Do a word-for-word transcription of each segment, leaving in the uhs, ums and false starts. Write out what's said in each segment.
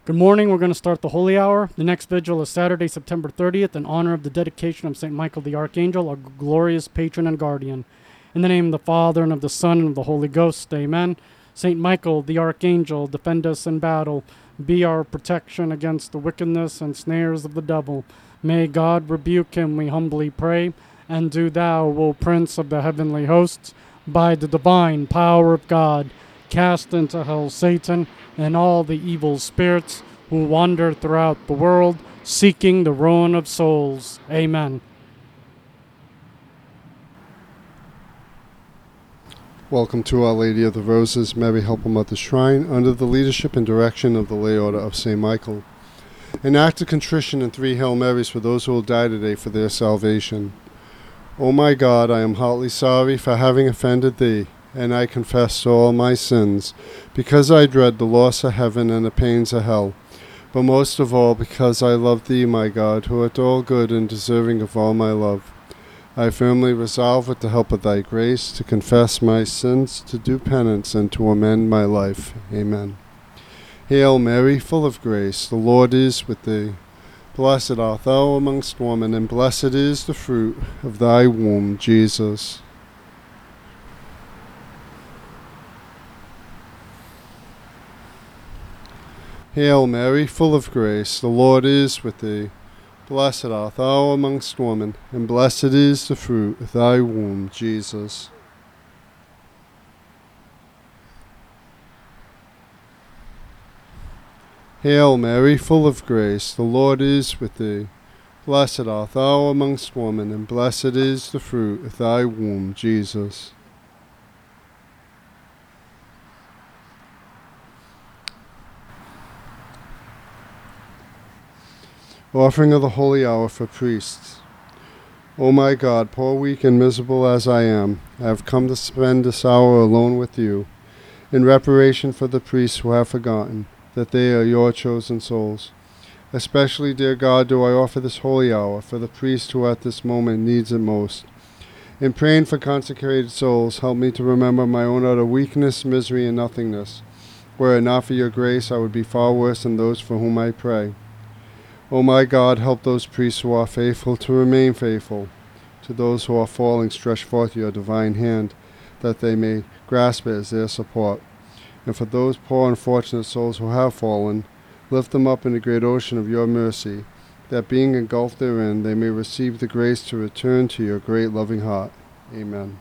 Good morning. We're going to start the Holy Hour. The next vigil is Saturday, September thirtieth, in honor of the dedication of Saint Michael the Archangel, our glorious patron and guardian. In the name of the Father, and of the Son, and of the Holy Ghost, amen. Saint Michael the Archangel, defend us in battle. Be our protection against the wickedness and snares of the devil. May God rebuke him, we humbly pray. And do thou, O Prince of the heavenly hosts, by the divine power of God, cast into hell Satan and all the evil spirits who wander throughout the world, seeking the ruin of souls. Amen. Welcome to Our Lady of the Roses, Mary Helper Mother Shrine, under the leadership and direction of the Lay Order of Saint Michael. An act of contrition and three Hail Marys for those who will die today for their salvation. O my God, I am heartily sorry for having offended Thee, and I confess all my sins, because I dread the loss of heaven and the pains of hell, but most of all because I love Thee, my God, who art all good and deserving of all my love. I firmly resolve, with the help of Thy grace, to confess my sins, to do penance, and to amend my life. Amen. Hail Mary, full of grace, the Lord is with Thee. Blessed art Thou amongst women, and blessed is the fruit of Thy womb, Jesus. Hail Mary, full of grace, the Lord is with Thee. Blessed art Thou amongst women, and blessed is the fruit of Thy womb, Jesus. Hail Mary, full of grace, the Lord is with Thee. Blessed art Thou amongst women, and blessed is the fruit of Thy womb, Jesus. Offering of the Holy Hour for Priests. O my God, poor, weak, and miserable as I am, I have come to spend this hour alone with You, in reparation for the priests who have forgotten that they are Your chosen souls. Especially, dear God, do I offer this holy hour for the priest who at this moment needs it most. In praying for consecrated souls, help me to remember my own utter weakness, misery, and nothingness. Were it not for Your grace, I would be far worse than those for whom I pray. O my God, help those priests who are faithful to remain faithful. To those who are falling, stretch forth Your divine hand, that they may grasp it as their support. And for those poor unfortunate souls who have fallen, lift them up in the great ocean of Your mercy, that being engulfed therein, they may receive the grace to return to Your great loving heart. Amen.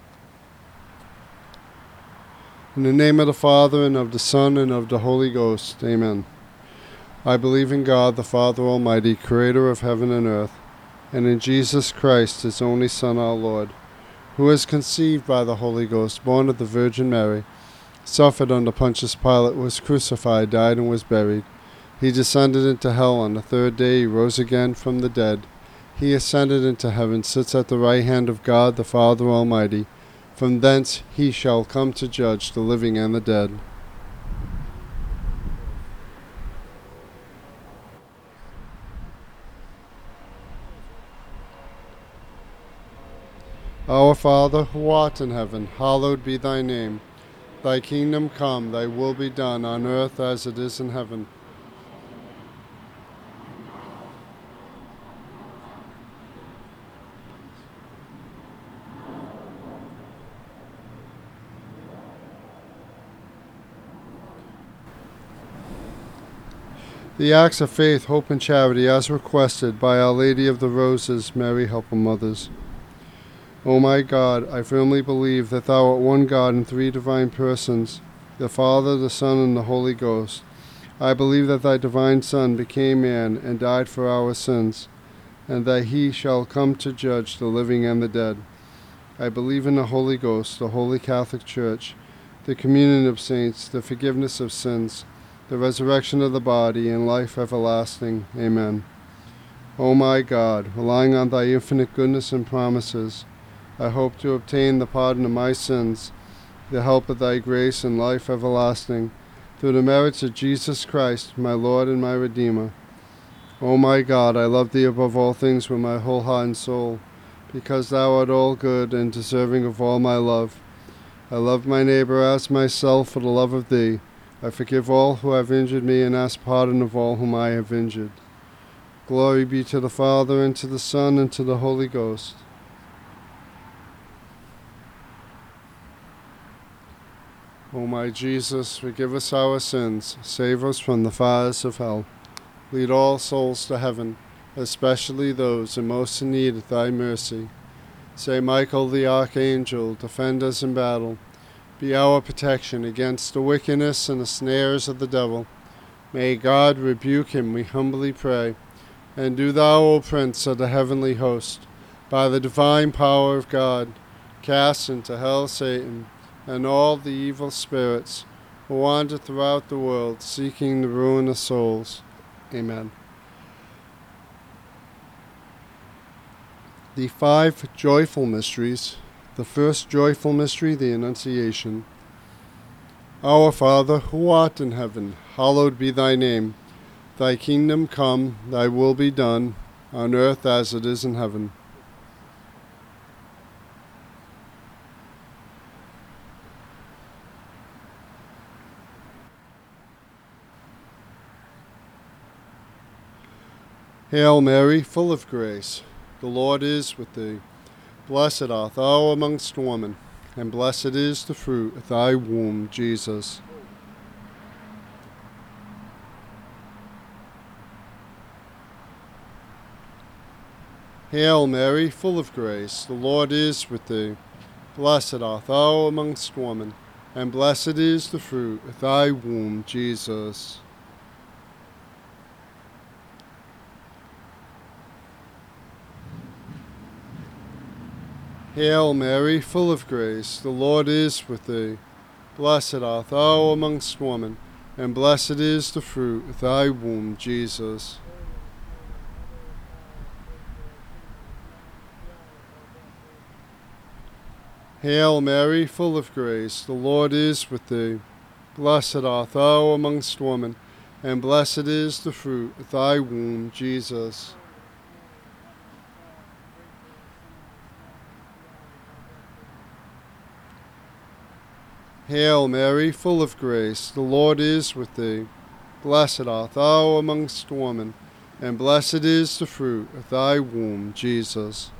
In the name of the Father, and of the Son, and of the Holy Ghost. Amen. I believe in God, the Father Almighty, creator of heaven and earth, and in Jesus Christ, His only Son, our Lord, who was conceived by the Holy Ghost, born of the Virgin Mary, suffered under Pontius Pilate, was crucified, died, and was buried. He descended into hell. On the third day He rose again from the dead. He ascended into heaven, sits at the right hand of God, the Father Almighty. From thence He shall come to judge the living and the dead. Our Father, who art in heaven, hallowed be Thy name. Thy kingdom come, Thy will be done, on earth as it is in heaven. The acts of faith, hope, and charity as requested by Our Lady of the Roses, Mary Helper Mothers. O my God, I firmly believe that Thou art one God in three divine persons, the Father, the Son, and the Holy Ghost. I believe that Thy divine Son became man and died for our sins, and that He shall come to judge the living and the dead. I believe in the Holy Ghost, the Holy Catholic Church, the communion of saints, the forgiveness of sins, the resurrection of the body, and life everlasting. Amen. O my God, relying on Thy infinite goodness and promises, I hope to obtain the pardon of my sins, the help of Thy grace and life everlasting, through the merits of Jesus Christ, my Lord and my Redeemer. O my God, I love Thee above all things with my whole heart and soul, because Thou art all good and deserving of all my love. I love my neighbor as myself for the love of Thee. I forgive all who have injured me and ask pardon of all whom I have injured. Glory be to the Father, and to the Son, and to the Holy Ghost. O my Jesus, forgive us our sins, save us from the fires of hell. Lead all souls to heaven, especially those in most in need of thy mercy. Saint Michael the Archangel, defend us in battle. Be our protection against the wickedness and the snares of the devil. May God rebuke him, we humbly pray. And do thou, O Prince of the heavenly host, by the divine power of God, cast into hell Satan and all the evil spirits who wander throughout the world seeking the ruin of souls. Amen. The five joyful mysteries. The first joyful mystery, the Annunciation. Our Father, who art in heaven, hallowed be thy name. Thy kingdom come, thy will be done, on earth as it is in heaven. Hail Mary, full of grace, the Lord is with thee. Blessed art thou amongst women, and blessed is the fruit of thy womb, Jesus. Hail Mary, full of grace, the Lord is with thee. Blessed art thou amongst women, and blessed is the fruit of thy womb, Jesus. Hail Mary, full of grace, the Lord is with thee. Blessed art thou amongst women, and blessed is the fruit of thy womb, Jesus. Hail Mary, full of grace, the Lord is with thee. Blessed art thou amongst women, and blessed is the fruit of thy womb, Jesus. Hail Mary, full of grace, the Lord is with thee. Blessed art thou amongst women, and blessed is the fruit of thy womb, Jesus.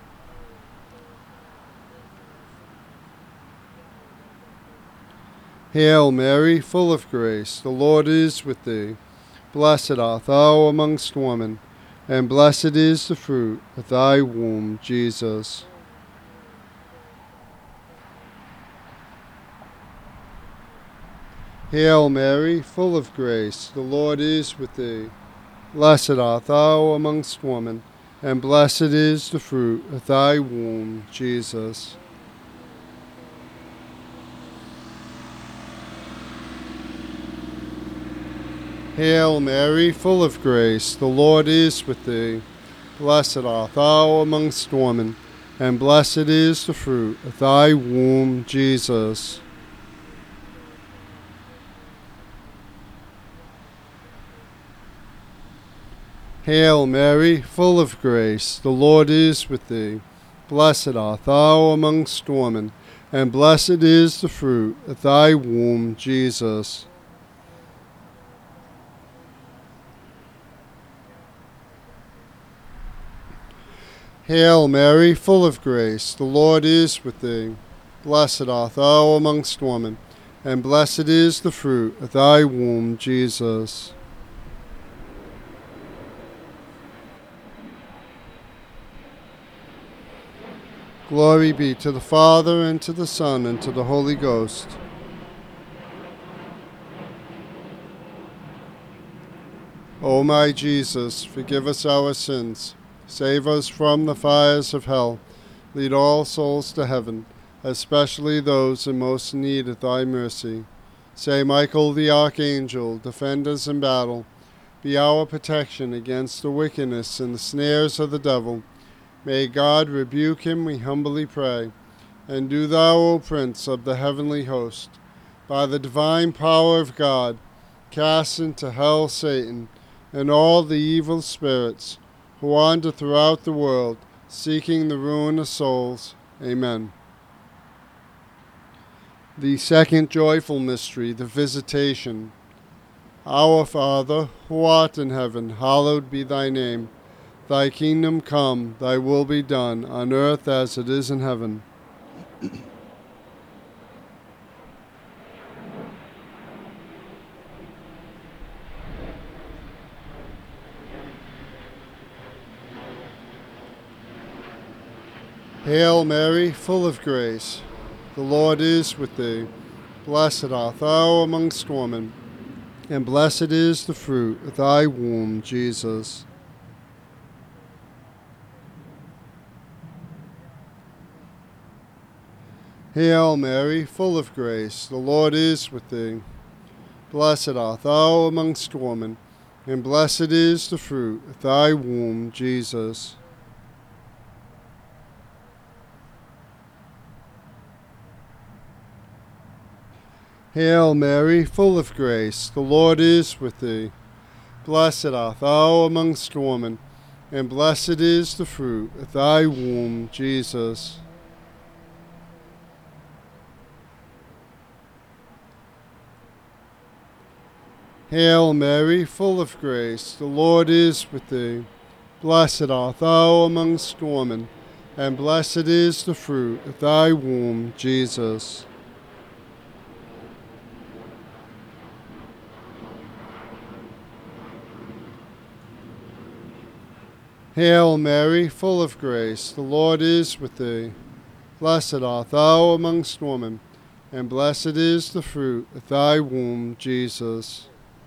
Hail Mary, full of grace, the Lord is with thee. Blessed art thou amongst women, and blessed is the fruit of thy womb, Jesus. Hail Mary, full of grace, the Lord is with thee. Blessed art thou amongst women, and blessed is the fruit of thy womb, Jesus. Hail Mary, full of grace, the Lord is with thee. Blessed art thou amongst women, and blessed is the fruit of thy womb, Jesus. Hail Mary, full of grace, the Lord is with thee. Blessed art thou amongst women, and blessed is the fruit of thy womb, Jesus. Hail Mary, full of grace, the Lord is with thee. Blessed art thou amongst women, and blessed is the fruit of thy womb, Jesus. Glory be to the Father, and to the Son, and to the Holy Ghost. O my Jesus, forgive us our sins, save us from the fires of hell, lead all souls to heaven, especially those in most need of thy mercy. Saint Michael the Archangel, defend us in battle, be our protection against the wickedness and the snares of the devil. May God rebuke him, we humbly pray. And do thou, O Prince of the heavenly host, by the divine power of God, cast into hell Satan and all the evil spirits who wander throughout the world, seeking the ruin of souls. Amen. The second joyful mystery, the Visitation. Our Father, who art in heaven, hallowed be thy name. Thy kingdom come, thy will be done, on earth as it is in heaven. Hail Mary, full of grace, the Lord is with thee. Blessed art thou amongst women, and blessed is the fruit of thy womb, Jesus. Hail Mary, full of grace, the Lord is with thee. Blessed art thou amongst women, and blessed is the fruit of thy womb, Jesus. Hail Mary, full of grace, the Lord is with thee. Blessed art thou amongst women, and blessed is the fruit of thy womb, Jesus. Hail Mary, full of grace, the Lord is with thee. Blessed art thou amongst women, and blessed is the fruit of thy womb, Jesus. Hail Mary, full of grace, the Lord is with thee. Blessed art thou amongst women, and blessed is the fruit of thy womb, Jesus.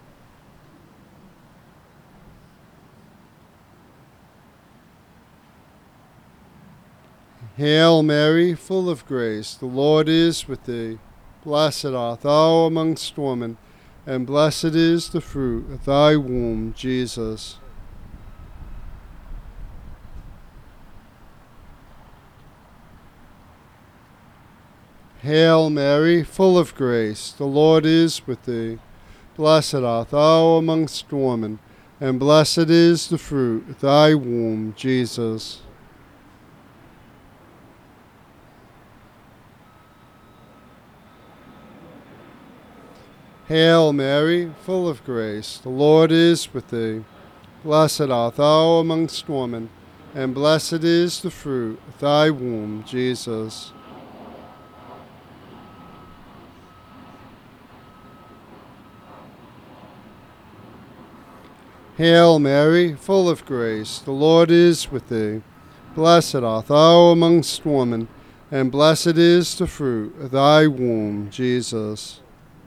Hail Mary, full of grace, the Lord is with thee. Blessed art thou amongst women, and blessed is the fruit of thy womb, Jesus. Hail Mary, full of grace, the Lord is with thee. Blessed art thou amongst women, and blessed is the fruit of thy womb, Jesus. Hail Mary, full of grace, the Lord is with thee. Blessed art thou amongst women, and blessed is the fruit of thy womb, Jesus. Hail Mary, full of grace, the Lord is with thee. Blessed art thou amongst women, and blessed is the fruit of thy womb, Jesus.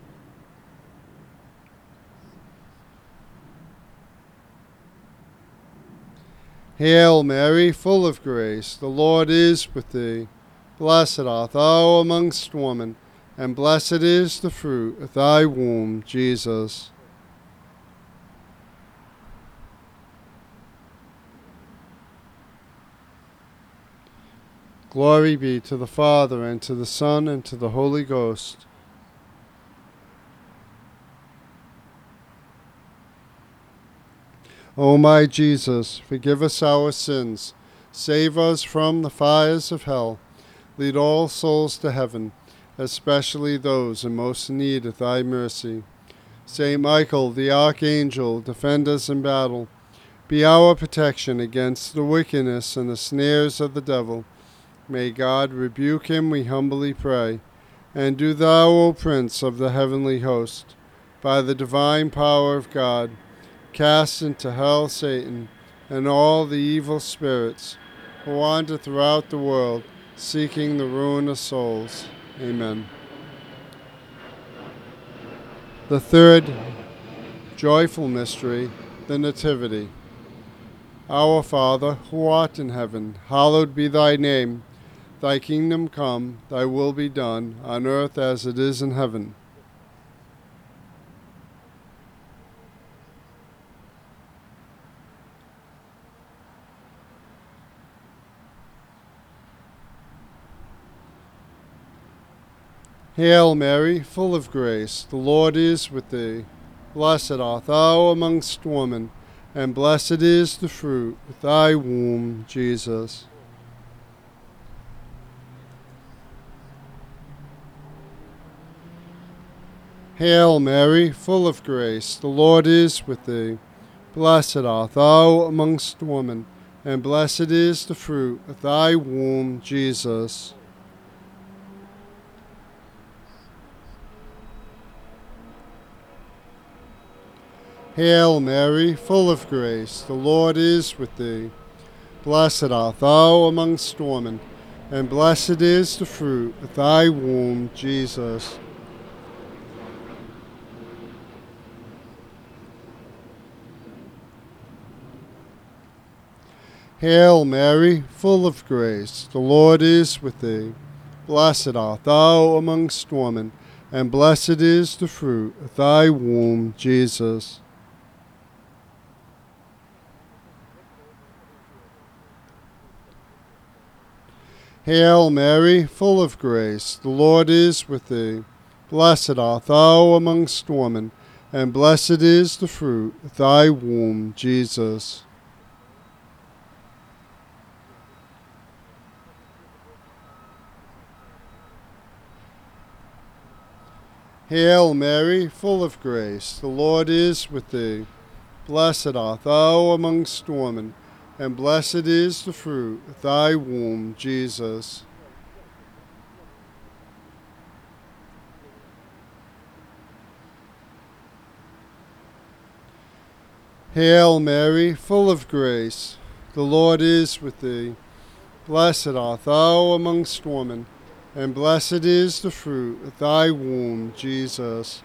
Hail Mary, full of grace, the Lord is with thee. Blessed art thou amongst women, and blessed is the fruit of thy womb, Jesus. Glory be to the Father, and to the Son, and to the Holy Ghost. O my Jesus, forgive us our sins, save us from the fires of hell, lead all souls to heaven, especially those in most need of thy mercy. Saint Michael, the Archangel, defend us in battle. Be our protection against the wickedness and the snares of the devil. May God rebuke him, we humbly pray. And do thou, O Prince of the heavenly host, by the divine power of God, cast into hell Satan and all the evil spirits who wander throughout the world, seeking the ruin of souls. Amen. The third joyful mystery, the Nativity. Our Father, who art in heaven, hallowed be thy name. Thy kingdom come, thy will be done, on earth as it is in heaven. Hail Mary, full of grace, the Lord is with thee. Blessed art thou amongst women, and blessed is the fruit of thy womb, Jesus. Hail Mary, full of grace, the Lord is with thee. Blessed art thou amongst women, and blessed is the fruit of thy womb, Jesus. Hail Mary, full of grace, the Lord is with thee. Blessed art thou amongst women, and blessed is the fruit of thy womb, Jesus. Hail Mary, full of grace, the Lord is with thee. Blessed art thou amongst women, and blessed is the fruit of thy womb, Jesus. Hail Mary, full of grace, the Lord is with thee. Blessed art thou amongst women, and blessed is the fruit of thy womb, Jesus. Hail Mary, full of grace, the Lord is with thee. Blessed art thou amongst women, and blessed is the fruit of thy womb, Jesus. Hail Mary, full of grace, the Lord is with thee. Blessed art thou amongst women, and blessed is the fruit of thy womb, Jesus.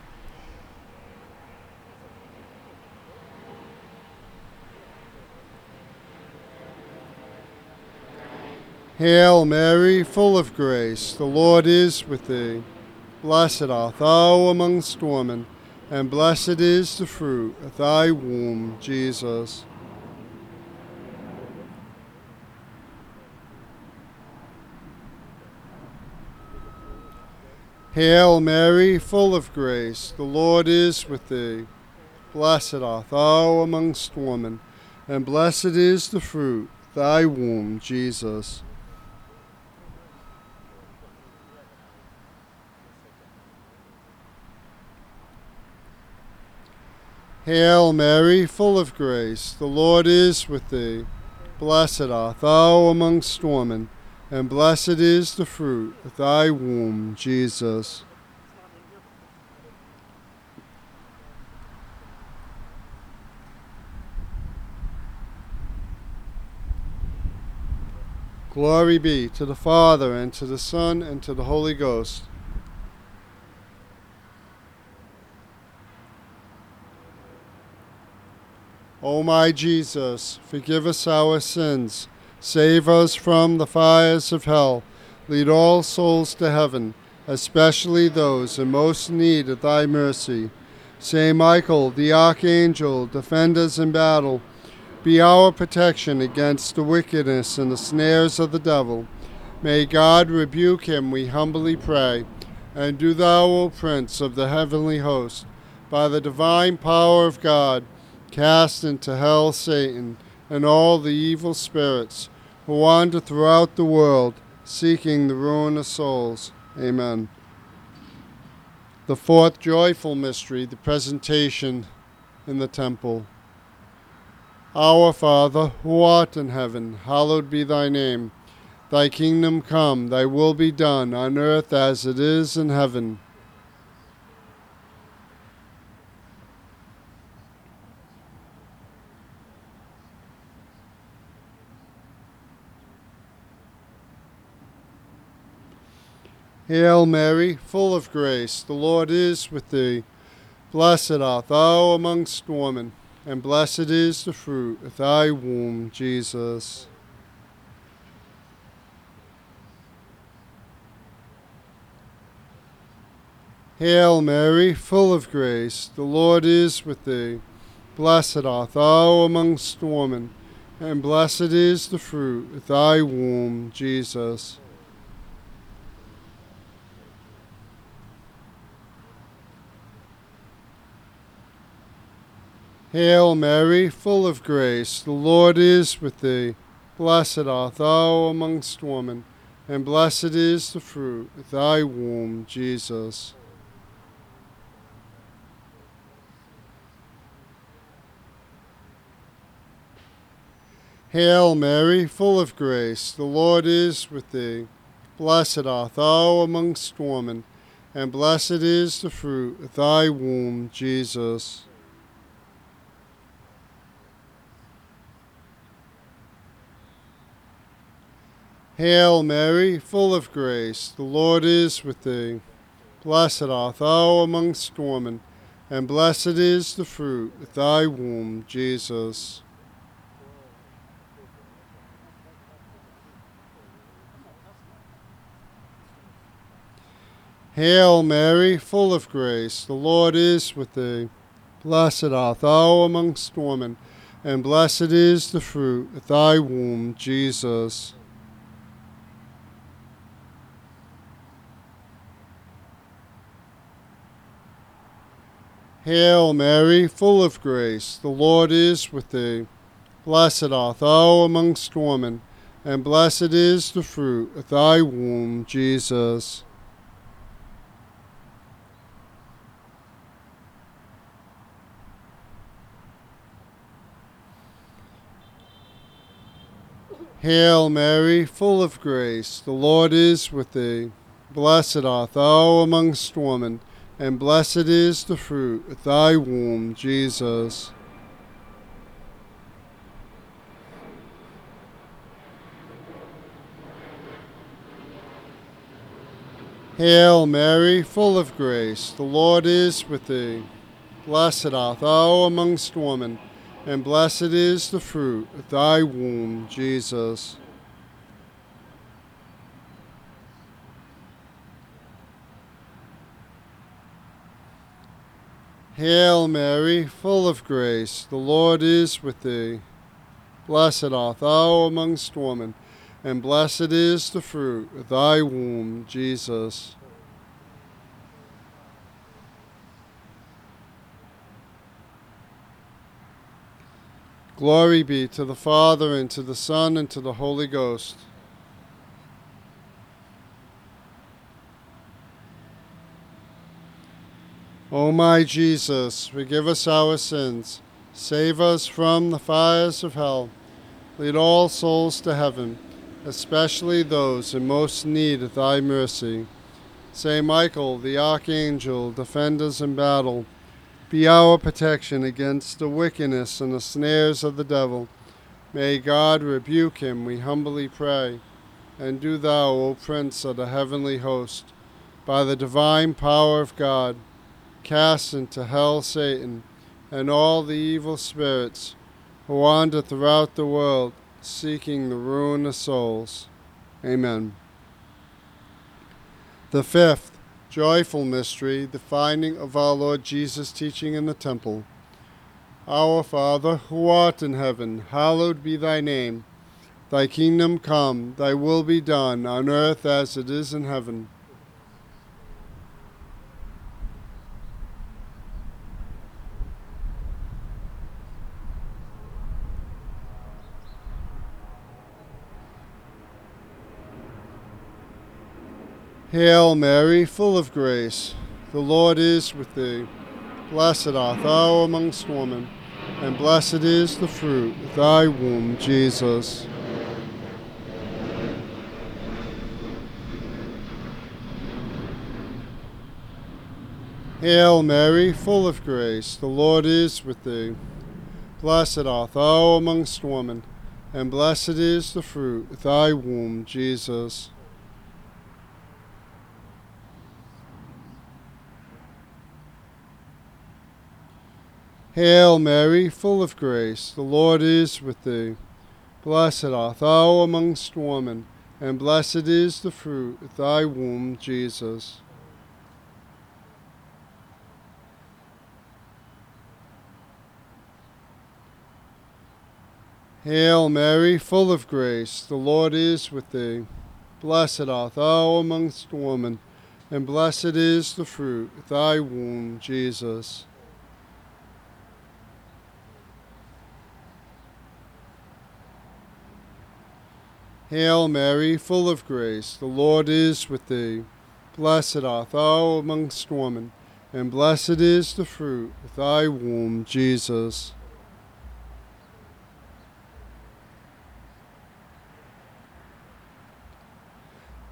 Hail Mary, full of grace, the Lord is with thee. Blessed art thou amongst women, and blessed is the fruit of thy womb, Jesus. Hail Mary, full of grace, the Lord is with thee. Blessed art thou amongst women, and blessed is the fruit of thy womb, Jesus. Hail Mary, full of grace, the Lord is with thee. Blessed art thou amongst women, and blessed is the fruit of thy womb, Jesus. Glory be to the Father, and to the Son, and to the Holy Ghost. O my Jesus, forgive us our sins, save us from the fires of hell, lead all souls to heaven, especially those in most need of thy mercy. Saint Michael, the Archangel, defend us in battle. Be our protection against the wickedness and the snares of the devil. May God rebuke him, we humbly pray. And do thou, O Prince of the heavenly host, by the divine power of God, cast into hell Satan and all the evil spirits who wander throughout the world, seeking the ruin of souls. Amen. The fourth joyful mystery, the presentation in the temple. Our Father, who art in heaven, hallowed be thy name. Thy kingdom come, thy will be done, on earth as it is in heaven. Hail Mary, full of grace, the Lord is with thee. Blessed art thou amongst women, and blessed is the fruit of thy womb, Jesus. Hail Mary, full of grace, the Lord is with thee. Blessed art thou amongst women, and blessed is the fruit of thy womb, Jesus. Hail Mary, full of grace, the Lord is with thee. Blessed art thou amongst women, and blessed is the fruit of thy womb, Jesus. Hail Mary, full of grace, the Lord is with thee. Blessed art thou amongst women, and blessed is the fruit of thy womb, Jesus. Hail Mary, full of grace, the Lord is with thee. Blessed art thou amongst women, and blessed is the fruit of thy womb, Jesus. Hail Mary, full of grace, the Lord is with thee. Blessed art thou amongst women, and blessed is the fruit of thy womb, Jesus. Hail Mary, full of grace, the Lord is with thee. Blessed art thou amongst women, and blessed is the fruit of thy womb, Jesus. Hail Mary, full of grace, the Lord is with thee. Blessed art thou amongst women, and blessed is the fruit of thy womb, Jesus. Hail Mary, full of grace, the Lord is with thee. Blessed art thou amongst women, and blessed is the fruit of thy womb, Jesus. Hail Mary, full of grace, the Lord is with thee. Blessed art thou amongst women, and blessed is the fruit of thy womb, Jesus. Glory be to the Father, and to the Son, and to the Holy Ghost. O my Jesus, forgive us our sins, save us from the fires of hell, lead all souls to heaven, especially those in most need of thy mercy. Saint Michael, the Archangel, defend us in battle. Be our protection against the wickedness and the snares of the devil. May God rebuke him, we humbly pray. And do thou, O Prince of the heavenly host, by the divine power of God, cast into hell Satan and all the evil spirits who wander throughout the world, seeking the ruin of souls. Amen. The fifth joyful mystery, the finding of our Lord Jesus teaching in the temple. Our Father, who art in heaven, hallowed be thy name. Thy kingdom come, thy will be done, on earth as it is in heaven. Hail Mary, full of grace, the Lord is with thee. Blessed art thou amongst women, and blessed is the fruit of thy womb, Jesus. Hail Mary, full of grace, the Lord is with thee. Blessed art thou amongst women, and blessed is the fruit of thy womb, Jesus. Hail Mary, full of grace, the Lord is with thee. Blessed art thou amongst women, and blessed is the fruit of thy womb, Jesus. Hail Mary, full of grace, the Lord is with thee. Blessed art thou amongst women, and blessed is the fruit of thy womb, Jesus. Hail Mary, full of grace, the Lord is with thee. Blessed art thou amongst women, and blessed is the fruit of thy womb, Jesus.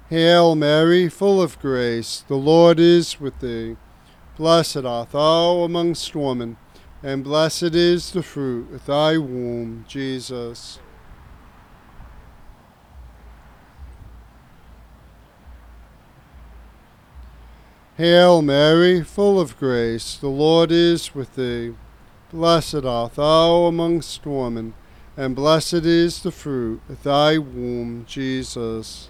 Hail Mary, full of grace, the Lord is with thee. Blessed art thou amongst women, and blessed is the fruit of thy womb, Jesus. Hail Mary, full of grace, the Lord is with thee. Blessed art thou amongst women, and blessed is the fruit of thy womb, Jesus.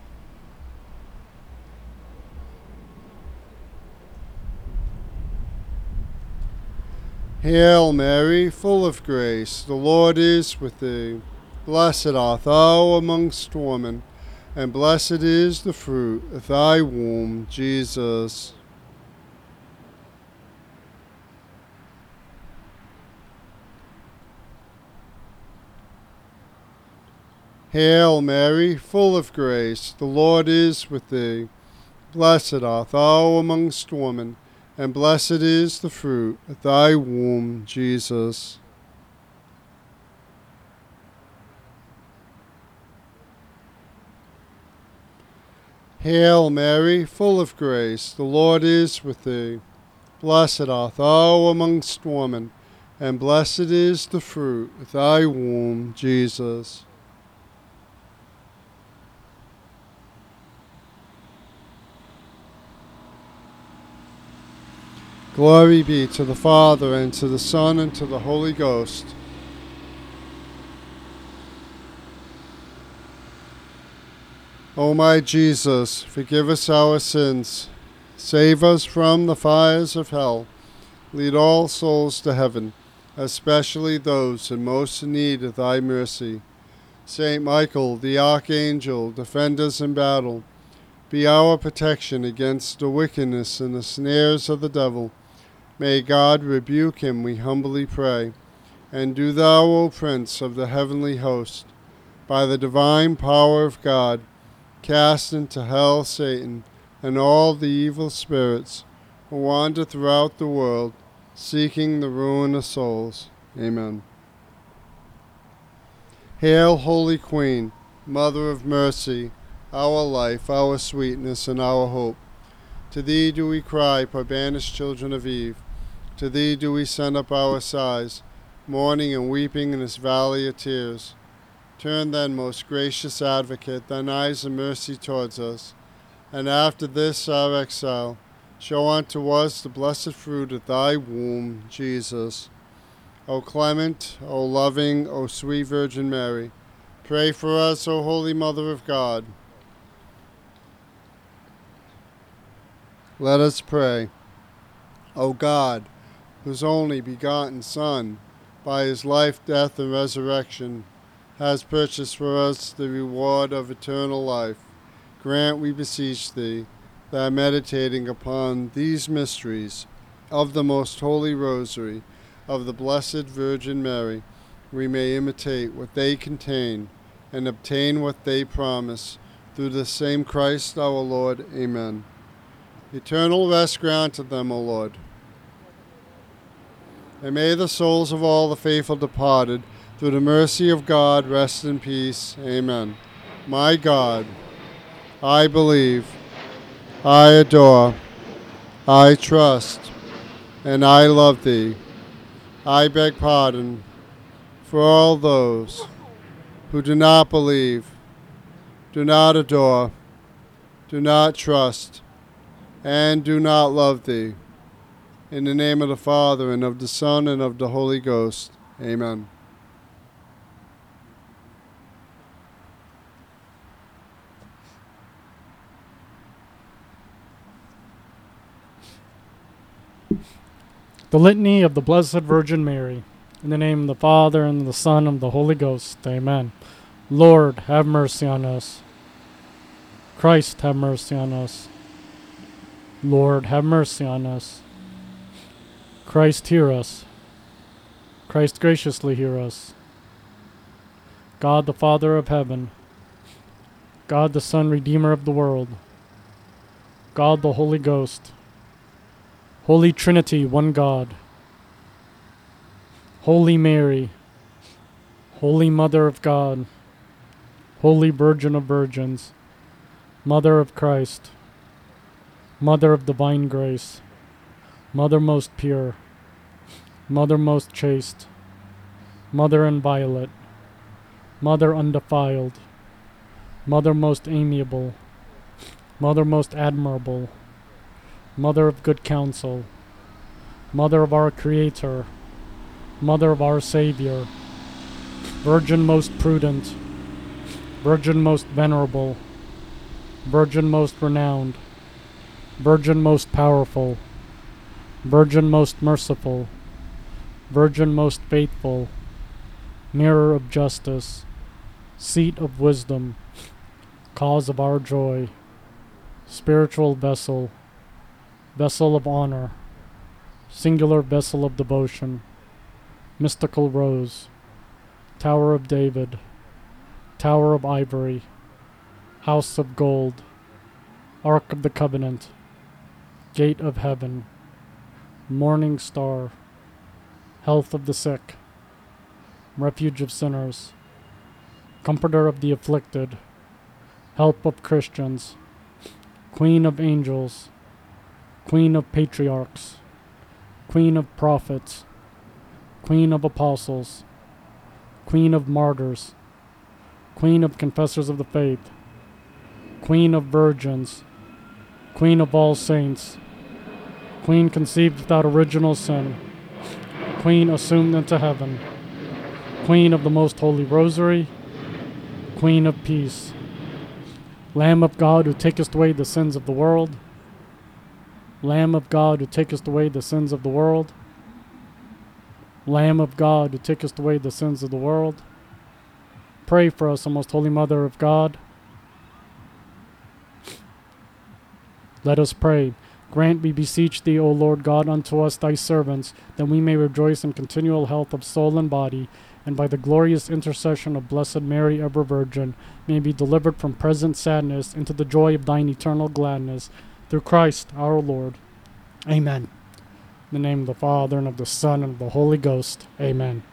Hail Mary, full of grace, the Lord is with thee. Blessed art thou amongst women, and blessed is the fruit of thy womb, Jesus. Hail Mary, full of grace, the Lord is with thee. Blessed art thou amongst women, and blessed is the fruit of thy womb, Jesus. Hail Mary, full of grace, the Lord is with thee. Blessed art thou amongst women, and blessed is the fruit of thy womb, Jesus. Glory be to the Father, and to the Son, and to the Holy Ghost. O my Jesus, forgive us our sins, save us from the fires of hell, lead all souls to heaven, especially those in most need of thy mercy. Saint Michael, the Archangel, defend us in battle. Be our protection against the wickedness and the snares of the devil. May God rebuke him, we humbly pray. And do thou, O Prince of the heavenly host, by the divine power of God, cast into hell Satan and all the evil spirits who wander throughout the world, seeking the ruin of souls. Amen. Hail, Holy Queen, Mother of Mercy, our life, our sweetness, and our hope. To thee do we cry, poor banished children of Eve. To thee do we send up our sighs, mourning and weeping in this valley of tears. Turn then, most gracious Advocate, thine eyes of mercy towards us, and after this our exile, show unto us the blessed fruit of thy womb, Jesus. O clement, O loving, O sweet Virgin Mary, pray for us, O Holy Mother of God. Let us pray. O God, whose only begotten Son, by his life, death, and resurrection, has purchased for us the reward of eternal life, grant, we beseech thee, that meditating upon these mysteries of the most holy rosary of the Blessed Virgin Mary, we may imitate what they contain and obtain what they promise, through the same Christ our Lord. Amen. Eternal rest grant to them, O Lord. And may the souls of all the faithful departed, through the mercy of God, rest in peace. Amen. My God, I believe, I adore, I trust, and I love thee. I beg pardon for all those who do not believe, do not adore, do not trust, and do not love thee. In the name of the Father, and of the Son, and of the Holy Ghost. Amen. The Litany of the Blessed Virgin Mary. In the name of the Father, and of the Son, and of the Holy Ghost. Amen. Lord, have mercy on us. Christ, have mercy on us. Lord, have mercy on us. Christ, hear us. Christ, graciously hear us. God, the Father of heaven. God, the Son, Redeemer of the world. God, the Holy Ghost. Holy Trinity, one God. Holy Mary, Holy Mother of God, Holy Virgin of Virgins, Mother of Christ, Mother of divine grace, Mother most pure, Mother most chaste, Mother inviolate, Mother undefiled, Mother most amiable, Mother most admirable, Mother of good counsel, Mother of our Creator, Mother of our Savior, Virgin most prudent, Virgin most venerable, Virgin most renowned, Virgin most powerful, Virgin most merciful, Virgin most faithful, Mirror of justice, Seat of wisdom, Cause of our joy, Spiritual vessel, Vessel of honor, Singular vessel of devotion, Mystical rose, Tower of David, Tower of ivory, House of gold, Ark of the covenant, Gate of heaven, Morning star, Health of the sick, Refuge of sinners, Comforter of the afflicted, Help of Christians, Queen of angels, Queen of patriarchs, Queen of prophets, Queen of apostles, Queen of martyrs, Queen of confessors of the faith, Queen of virgins, Queen of all saints, Queen conceived without original sin, Queen assumed into heaven, Queen of the most holy rosary, Queen of peace, Lamb of God who takest away the sins of the world, Lamb of God who takest away the sins of the world, Lamb of God who takest away the sins of the world, pray for us, O most holy Mother of God. Let us pray. Grant, we beseech thee, O Lord God, unto us thy servants, that we may rejoice in continual health of soul and body, and by the glorious intercession of Blessed Mary, ever Virgin, may be delivered from present sadness into the joy of thine eternal gladness, through Christ our Lord. Amen. In the name of the Father, and of the Son, and of the Holy Ghost. Amen.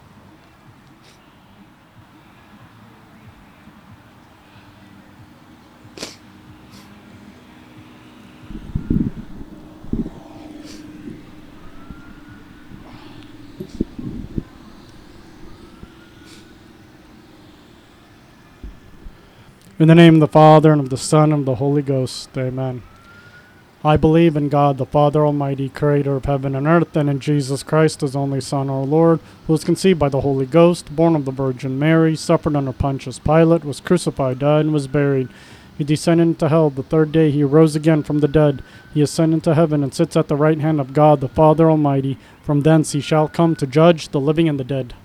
In the name of the Father, and of the Son, and of the Holy Ghost. Amen. I believe in God, the Father Almighty, creator of heaven and earth, and in Jesus Christ, his only Son, our Lord, who was conceived by the Holy Ghost, born of the Virgin Mary, suffered under Pontius Pilate, was crucified, died, and was buried. He descended into hell. The third day he arose again from the dead. He ascended into heaven and sits at the right hand of God, the Father Almighty. From thence he shall come to judge the living and the dead.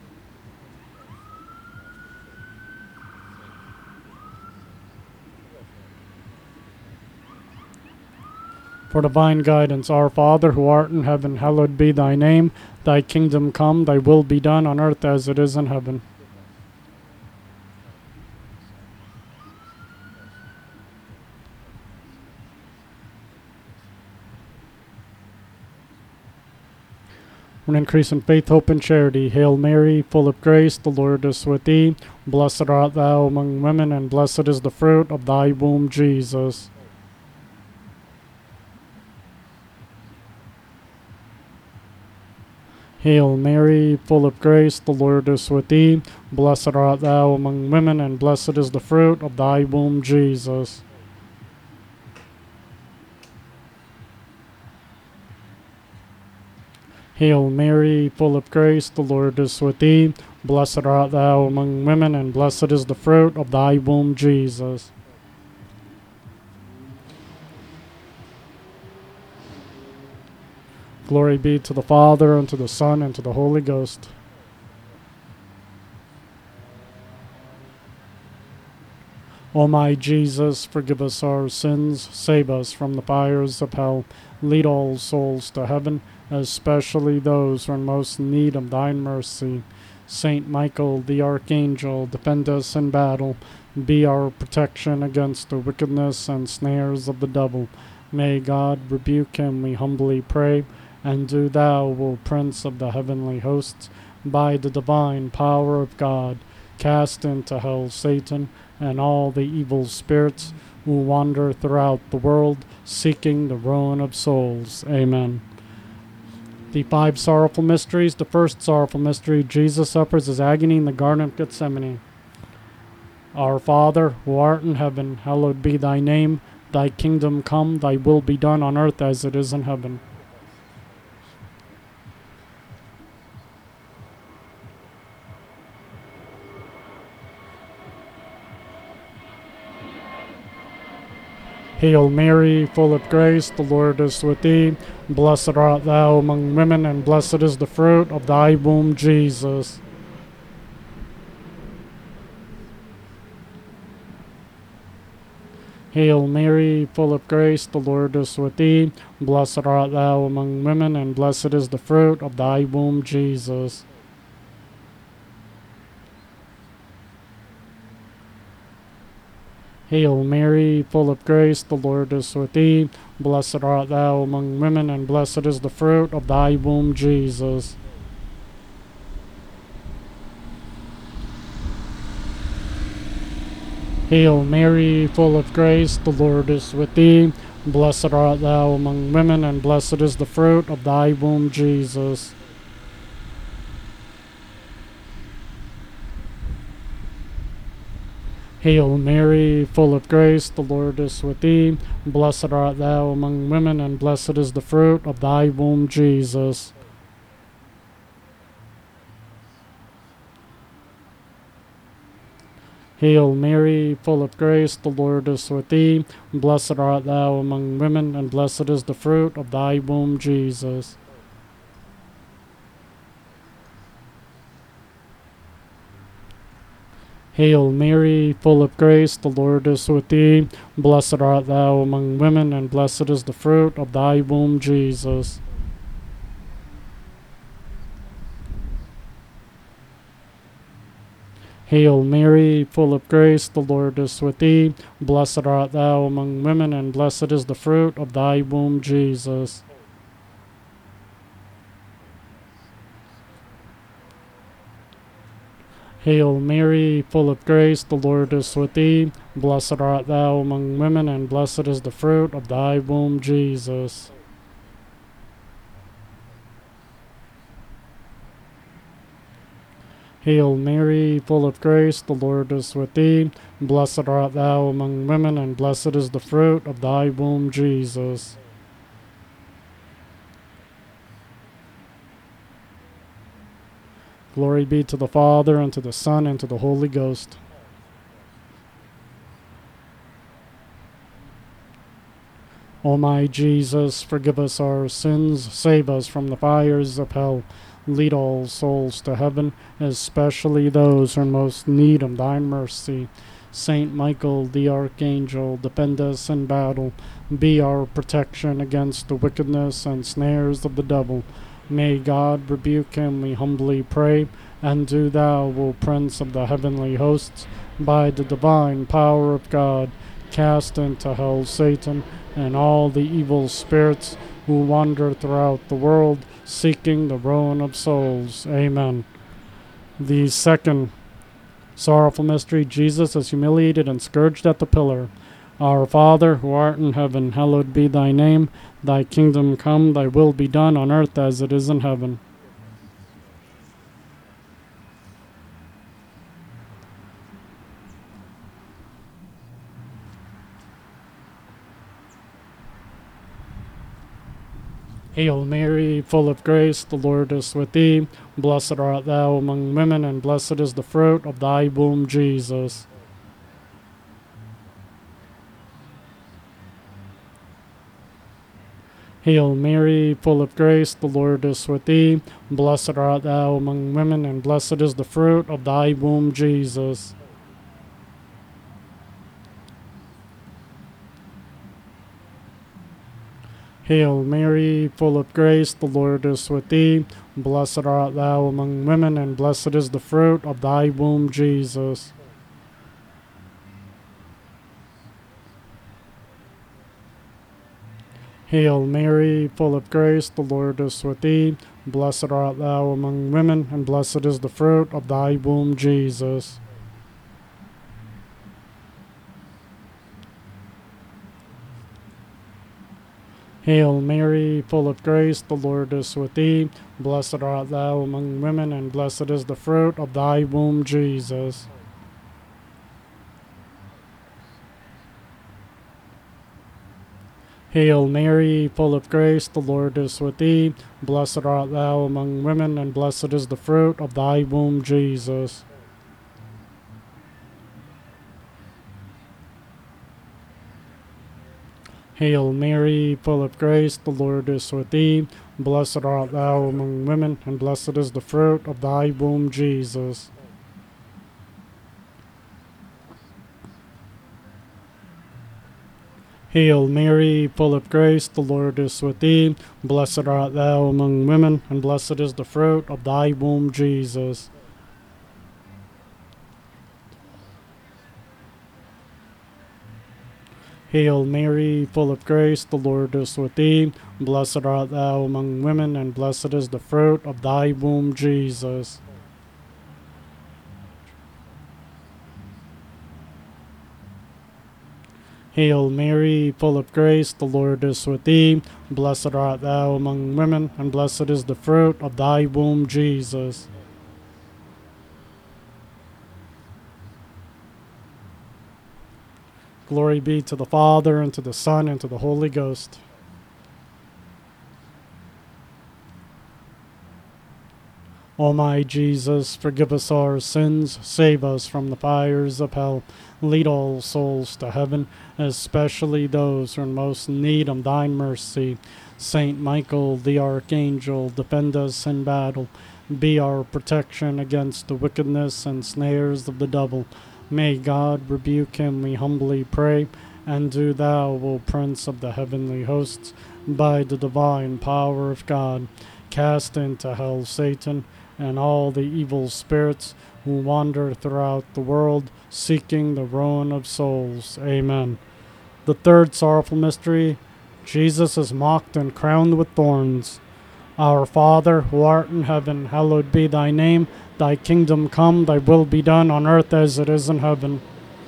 For divine guidance, our Father, who art in heaven, hallowed be thy name. Thy kingdom come, thy will be done on earth as it is in heaven. An increase in faith, hope, and charity. Hail Mary, full of grace, the Lord is with thee. Blessed art thou among women, and blessed is the fruit of thy womb, Jesus. Hail Mary, full of grace, the Lord is with thee. Blessed art thou among women, and blessed is the fruit of thy womb, Jesus. Hail Mary, full of grace, the Lord is with thee. Blessed art thou among women, and blessed is the fruit of thy womb, Jesus. Glory be to the Father, and to the Son, and to the Holy Ghost. O my Jesus, forgive us our sins, save us from the fires of hell, lead all souls to heaven, especially those who are in most need of thine mercy. Saint Michael, the Archangel, defend us in battle, be our protection against the wickedness and snares of the devil. May God rebuke him, we humbly pray. And do thou, O Prince of the heavenly hosts, by the divine power of God, cast into hell Satan and all the evil spirits who wander throughout the world, seeking the ruin of souls. Amen. The five sorrowful mysteries. The first sorrowful mystery, Jesus suffers his agony in the Garden of Gethsemane. Our Father, who art in heaven, hallowed be thy name. Thy kingdom come, thy will be done on earth as it is in heaven. Hail Mary, full of grace, the Lord is with thee. Blessed art thou among women, and blessed is the fruit of thy womb, Jesus. Hail Mary, full of grace, the Lord is with thee. Blessed art thou among women, and blessed is the fruit of thy womb, Jesus. Hail Mary, full of grace, the Lord is with thee. Blessed art thou among women, and blessed is the fruit of thy womb, Jesus. Hail Mary, full of grace, the Lord is with thee. Blessed art thou among women, and blessed is the fruit of thy womb, Jesus. Hail Mary, full of grace, the Lord is with thee. Blessed art thou among women, and blessed is the fruit of thy womb, Jesus. Hail Mary, full of grace, the Lord is with thee. Blessed art thou among women, and blessed is the fruit of thy womb, Jesus. Hail Mary, full of grace, the Lord is with thee. Blessed art thou among women, and blessed is the fruit of thy womb, Jesus. Hail Mary, full of grace, the Lord is with thee. Blessed art thou among women, and blessed is the fruit of thy womb, Jesus. Hail Mary, full of grace, the Lord is with thee. Blessed art thou among women, and blessed is the fruit of thy womb, Jesus. Hail Mary, full of grace, the Lord is with thee. Blessed art thou among women, and blessed is the fruit of thy womb, Jesus. Glory be to the Father, and to the Son, and to the Holy Ghost. O my Jesus, forgive us our sins, save us from the fires of hell. Lead all souls to heaven, especially those who are in most need of thy mercy. Saint Michael the Archangel, defend us in battle. Be our protection against the wickedness and snares of the devil. May God rebuke him, we humbly pray. And do thou, O Prince of the heavenly hosts, by the divine power of God, cast into hell Satan and all the evil spirits who wander throughout the world, seeking the ruin of souls. Amen. The second sorrowful mystery, Jesus is humiliated and scourged at the pillar. Our Father, who art in heaven, hallowed be thy name. Thy kingdom come, thy will be done on earth as it is in heaven. Hail Mary, full of grace, the Lord is with thee. Blessed art thou among women, and blessed is the fruit of thy womb, Jesus. Hail Mary, full of grace, the Lord is with thee. Blessed art thou among women, and blessed is the fruit of thy womb, Jesus. Hail Mary, full of grace, the Lord is with thee. Blessed art thou among women, and blessed is the fruit of thy womb, Jesus. Hail Mary, full of grace, the Lord is with thee. Blessed art thou among women, and blessed is the fruit of thy womb, Jesus. Hail Mary, full of grace, the Lord is with thee. Blessed art thou among women, and blessed is the fruit of thy womb, Jesus. Hail Mary, full of grace, the Lord is with thee. Blessed art thou among women, and blessed is the fruit of thy womb, Jesus. Hail Mary, full of grace, the Lord is with thee. Blessed art thou among women, and blessed is the fruit of thy womb, Jesus. Hail Mary, full of grace, the Lord is with thee. Blessed art thou among women, and blessed is the fruit of thy womb, Jesus. Hail Mary, full of grace, the Lord is with thee. Blessed art thou among women, and blessed is the fruit of thy womb, Jesus. Hail Mary, full of grace, the Lord is with thee. Blessed art thou among women, and blessed is the fruit of thy womb, Jesus. Glory be to the Father, and to the Son, and to the Holy Ghost. O my Jesus, forgive us our sins, save us from the fires of hell, lead all souls to heaven, especially those who are in most need of thine mercy. Saint Michael the Archangel, defend us in battle, be our protection against the wickedness and snares of the devil. May God rebuke him, we humbly pray, and do thou, O Prince of the heavenly hosts, by the divine power of God, cast into hell Satan and all the evil spirits who wander throughout the world, seeking the ruin of souls. Amen. The third sorrowful mystery, Jesus is mocked and crowned with thorns. Our Father, who art in heaven, hallowed be thy name. Thy kingdom come, thy will be done on earth as it is in heaven.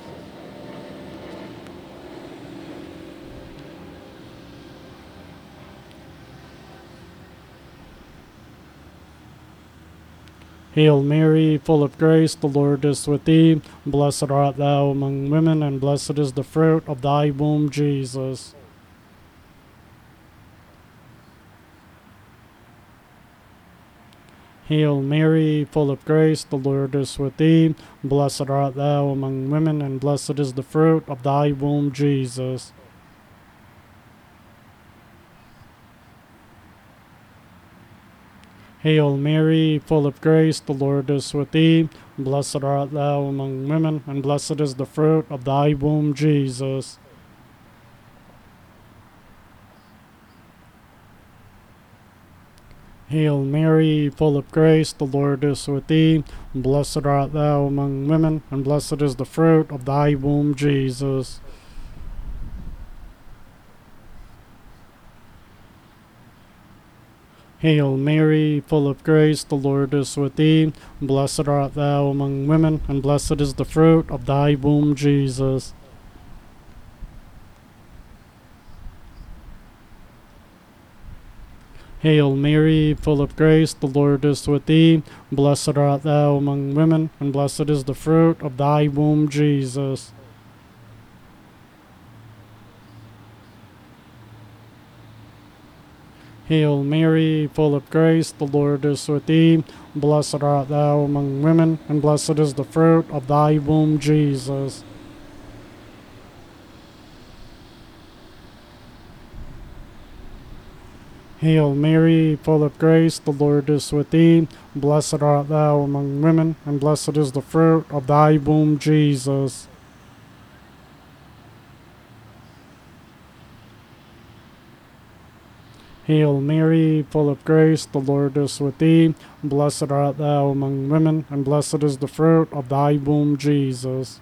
Hail Mary, full of grace, the Lord is with thee. Blessed art thou among women, and blessed is the fruit of thy womb, Jesus. Hail Mary, full of grace, the Lord is with thee. Blessed art thou among women, and blessed is the fruit of thy womb, Jesus. Hail Mary, full of grace, the Lord is with thee. Blessed art thou among women, and blessed is the fruit of thy womb, Jesus. Hail Mary, full of grace, the Lord is with thee. Blessed art thou among women, and blessed is the fruit of thy womb, Jesus. Hail Mary, full of grace, the Lord is with thee. Blessed art thou among women, and blessed is the fruit of thy womb, Jesus. Hail Mary, full of grace, the Lord is with thee. Blessed art thou among women, and blessed is the fruit of thy womb, Jesus. Hail Mary, full of grace, the Lord is with thee. Blessed art thou among women, and blessed is the fruit of thy womb, Jesus. Hail Mary, full of grace, the Lord is with thee. Blessed art thou among women, and blessed is the fruit of thy womb, Jesus. Hail Mary, full of grace, the Lord is with thee. Blessed art thou among women, and blessed is the fruit of thy womb, Jesus.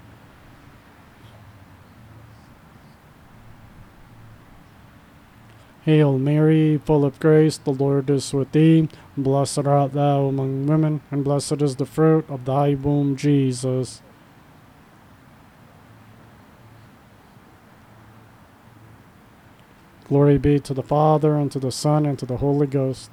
Hail Mary, full of grace, the Lord is with thee. Blessed art thou among women, and blessed is the fruit of thy womb, Jesus. Glory be to the Father, and to the Son, and to the Holy Ghost.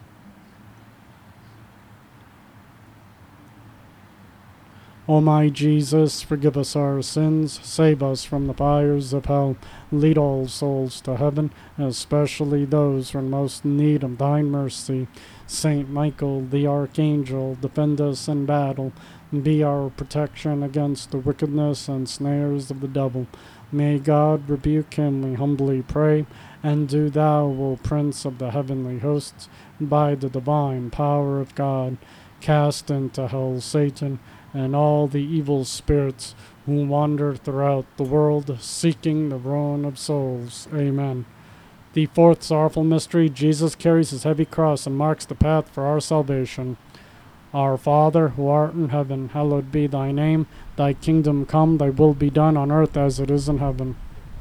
O my Jesus, forgive us our sins, save us from the fires of hell, lead all souls to heaven, especially those who are in most need of thine mercy. Saint Michael, the Archangel, defend us in battle, and be our protection against the wickedness and snares of the devil. May God rebuke him, we humbly pray, and do thou, O Prince of the heavenly hosts, by the divine power of God, cast into hell Satan, and all the evil spirits who wander throughout the world, seeking the ruin of souls. Amen. The fourth sorrowful mystery, Jesus carries his heavy cross and marks the path for our salvation. Our Father, who art in heaven, hallowed be thy name. Thy kingdom come, thy will be done on earth as it is in heaven.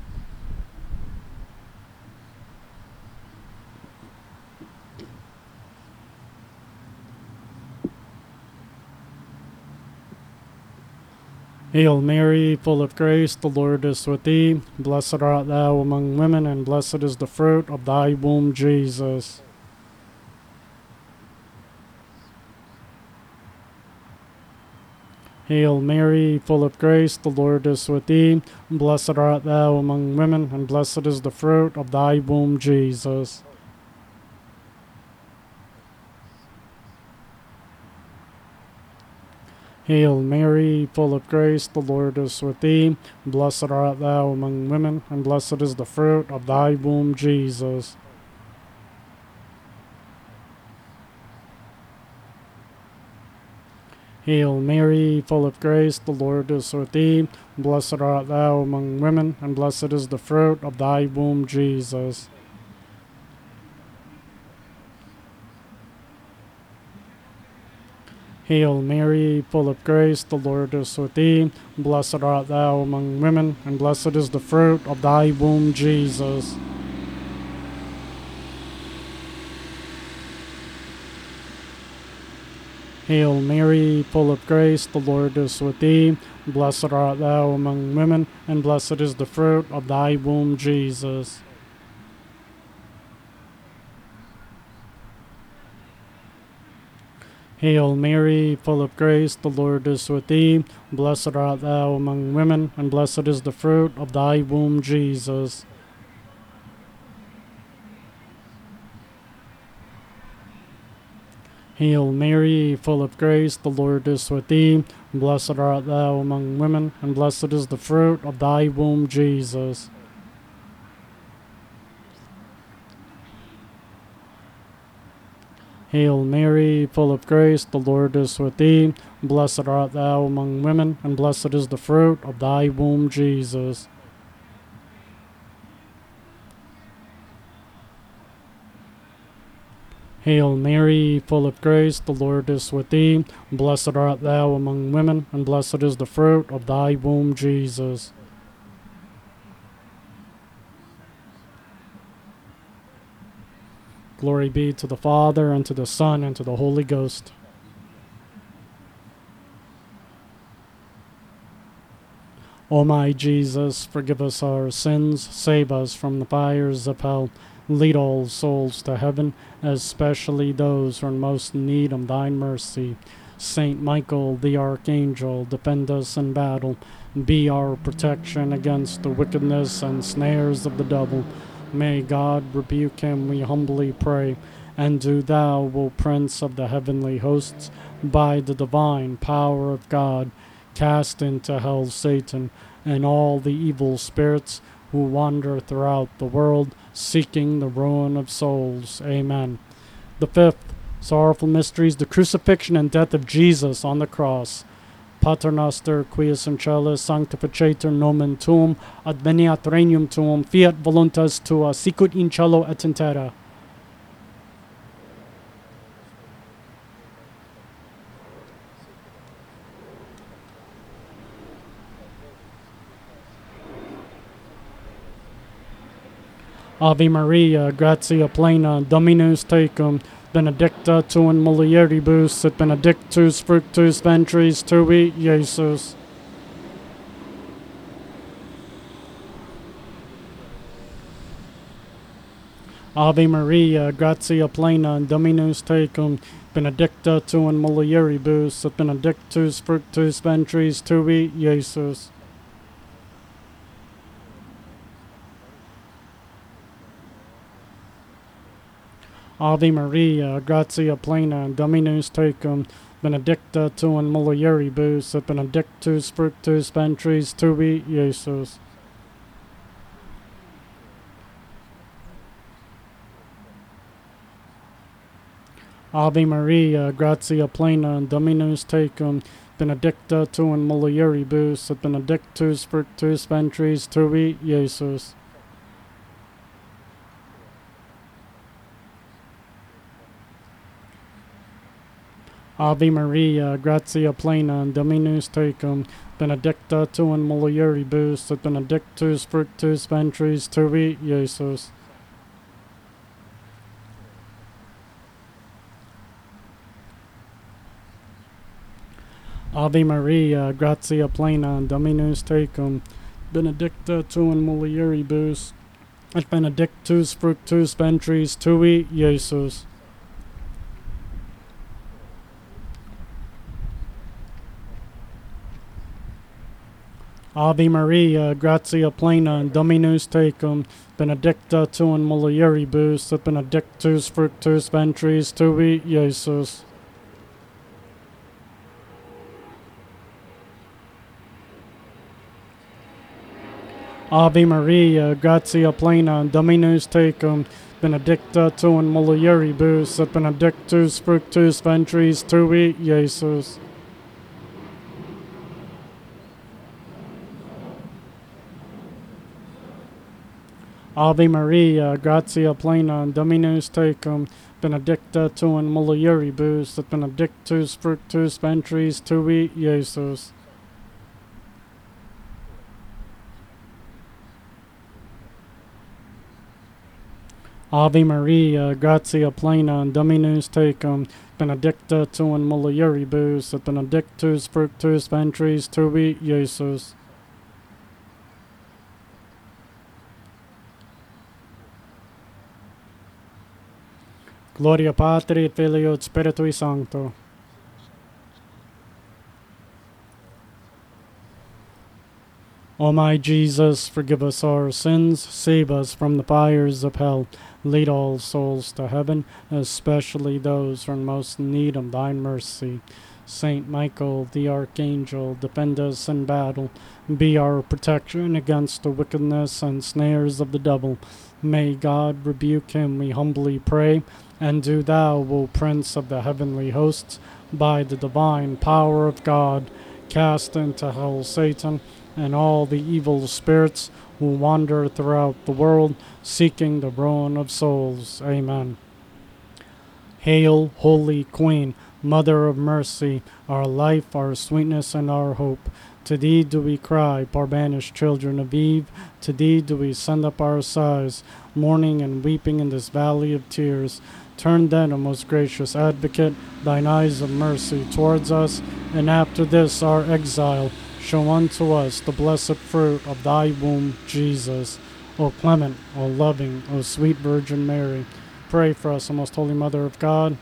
Hail Mary, full of grace, the Lord is with thee. Blessed art thou among women, and blessed is the fruit of thy womb, Jesus. Hail Mary, full of grace, the Lord is with thee. Blessed art thou among women, and blessed is the fruit of thy womb, Jesus. Hail Mary, full of grace, the Lord is with thee. Blessed art thou among women, and blessed is the fruit of thy womb, Jesus. Hail Mary, full of grace, the Lord is with thee. Blessed art thou among women, and blessed is the fruit of thy womb, Jesus. Hail Mary, full of grace, the Lord is with thee. Blessed art thou among women, and blessed is the fruit of thy womb, Jesus. Hail Mary, full of grace, the Lord is with thee. Blessed art thou among women, and blessed is the fruit of thy womb, Jesus. Hail Mary, full of grace, the Lord is with thee. Blessed art thou among women, and blessed is the fruit of thy womb, Jesus. Hail Mary, full of grace, the Lord is with thee. Blessed art thou among women, and blessed is the fruit of thy womb, Jesus. Hail Mary, full of grace, the Lord is with thee. Blessed art thou among women, and blessed is the fruit of thy womb, Jesus. Hail Mary, full of grace, the Lord is with thee. Blessed art thou among women, and blessed is the fruit of thy womb, Jesus. Glory be to the Father, and to the Son, and to the Holy Ghost. O my Jesus, forgive us our sins, save us from the fires of hell, lead all souls to heaven, especially those who are in most need of thine mercy. Saint Michael, the Archangel, defend us in battle, be our protection against the wickedness and snares of the devil. May God rebuke him, we humbly pray. And do thou, O Prince of the heavenly hosts, by the divine power of God, cast into hell Satan and all the evil spirits who wander throughout the world, seeking the ruin of souls. Amen. The fifth sorrowful mystery is the crucifixion and death of Jesus on the cross. Pater noster, quies in celis, sanctificetur nomen tuum, adveniat regnum tuum, fiat voluntas tua, sicut in cielo et in terra. Ave Maria, gratia plena, Dominus tecum, benedicta tu in mulieribus, et benedictus fructus ventris tui, Iesus. Ave Maria, gratia plena, Dominus tecum, benedicta tu in mulieribus, et benedictus fructus ventris tui, Iesus. Ave Maria, gratia plena, Dominus tecum, benedicta tu in mulieribus, et benedictus fructus ventris tui, Iesus. Ave Maria, gratia plena, Dominus tecum, benedicta tu in mulieribus, et benedictus fructus ventris tui, Iesus. Ave Maria, gratia plena, Dominus tecum, benedicta tu in mulieribus, et benedictus fructus ventris tui, Iesus. Ave Maria, gratia plena, Dominus tecum, benedicta tu in mulieribus, et benedictus fructus ventris tui, Iesus. Ave Maria, gratia plena, Dominus tecum, benedicta tu in mulieribus, et benedictus fructus ventris tui, Iesus. Ave Maria, gratia plena, Dominus tecum, benedicta tu in mulieribus, et benedictus fructus ventris tui, Iesus. Ave Maria, gratia plena, Dominus tecum, benedicta tu in mulieribus, et benedictus fructus ventris tui, Iesus. Ave Maria, gratia plena, Dominus tecum, benedicta tu in mulieribus, et benedictus fructus ventris tui, Iesus. Gloria Patri et Filio et Spiritui Sancto. O my Jesus, forgive us our sins, save us from the fires of hell, lead all souls to heaven, especially those who are in most need of thine mercy. Saint Michael, the Archangel, defend us in battle, be our protection against the wickedness and snares of the devil. May God rebuke him, we humbly pray. And do thou, O Prince of the heavenly hosts, by the divine power of God, cast into hell Satan and all the evil spirits who wander throughout the world, seeking the ruin of souls. Amen. Hail, Holy Queen, Mother of mercy, our life, our sweetness, and our hope. To thee do we cry, poor banished children of Eve. To thee do we send up our sighs, mourning and weeping in this valley of tears. Turn then, O most gracious Advocate, thine eyes of mercy towards us, and after this our exile, show unto us the blessed fruit of thy womb, Jesus. O clement, O loving, O sweet Virgin Mary, pray for us, O most holy Mother of God.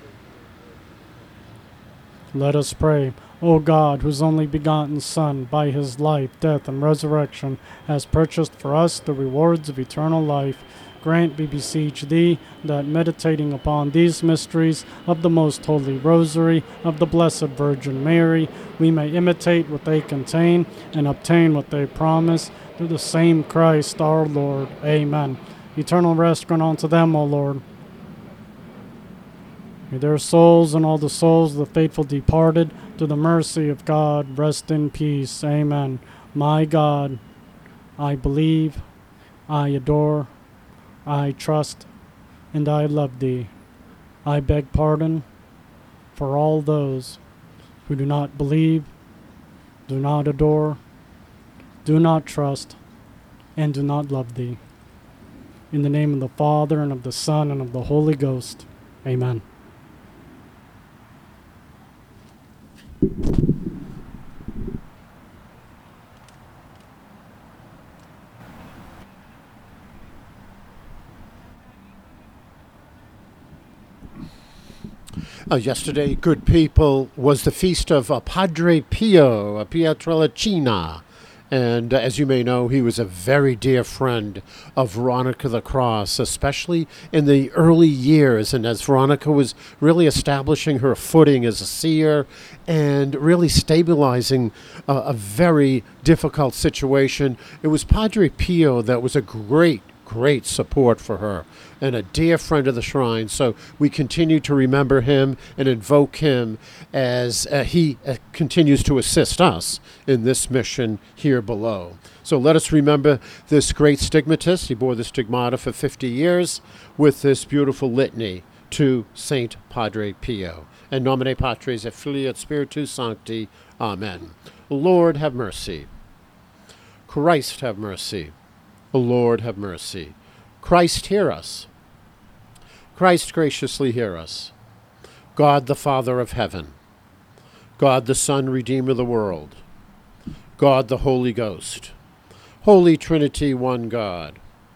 Let us pray. O God, whose only begotten Son, by his life, death, and resurrection, has purchased for us the rewards of eternal life, grant, we beseech thee, that meditating upon these mysteries of the most holy rosary of the Blessed Virgin Mary, we may imitate what they contain and obtain what they promise, through the same Christ our Lord. Amen. Eternal rest grant unto them, O Lord. May their souls and all the souls of the faithful departed, through the mercy of God, rest in peace. Amen. My God, I believe, I adore, I trust, and I love thee. I beg pardon for all those who do not believe, do not adore, do not trust, and do not love thee. In the name of the Father, and of the Son, and of the Holy Ghost. Amen. Uh, yesterday, good people, was the feast of uh, Padre Pio, uh, Pietrelcina. And uh, as you may know, he was a very dear friend of Veronica the Cross, especially in the early years. And as Veronica was really establishing her footing as a seer and really stabilizing uh, a very difficult situation, it was Padre Pio that was a great, great support for her and a dear friend of the shrine. So we continue to remember him and invoke him as uh, he uh, continues to assist us in this mission here below. So let us remember this great stigmatist. He bore the stigmata for fifty years with this beautiful litany to Saint Padre Pio. In nomine Patris et Filii et Spiritus Sancti. Amen. Lord, have mercy. Christ, have mercy. Lord, have mercy. Christ, hear us. Christ, graciously hear us. God, the Father of heaven. God, the Son, Redeemer of the world. God, the Holy Ghost. Holy Trinity, one God.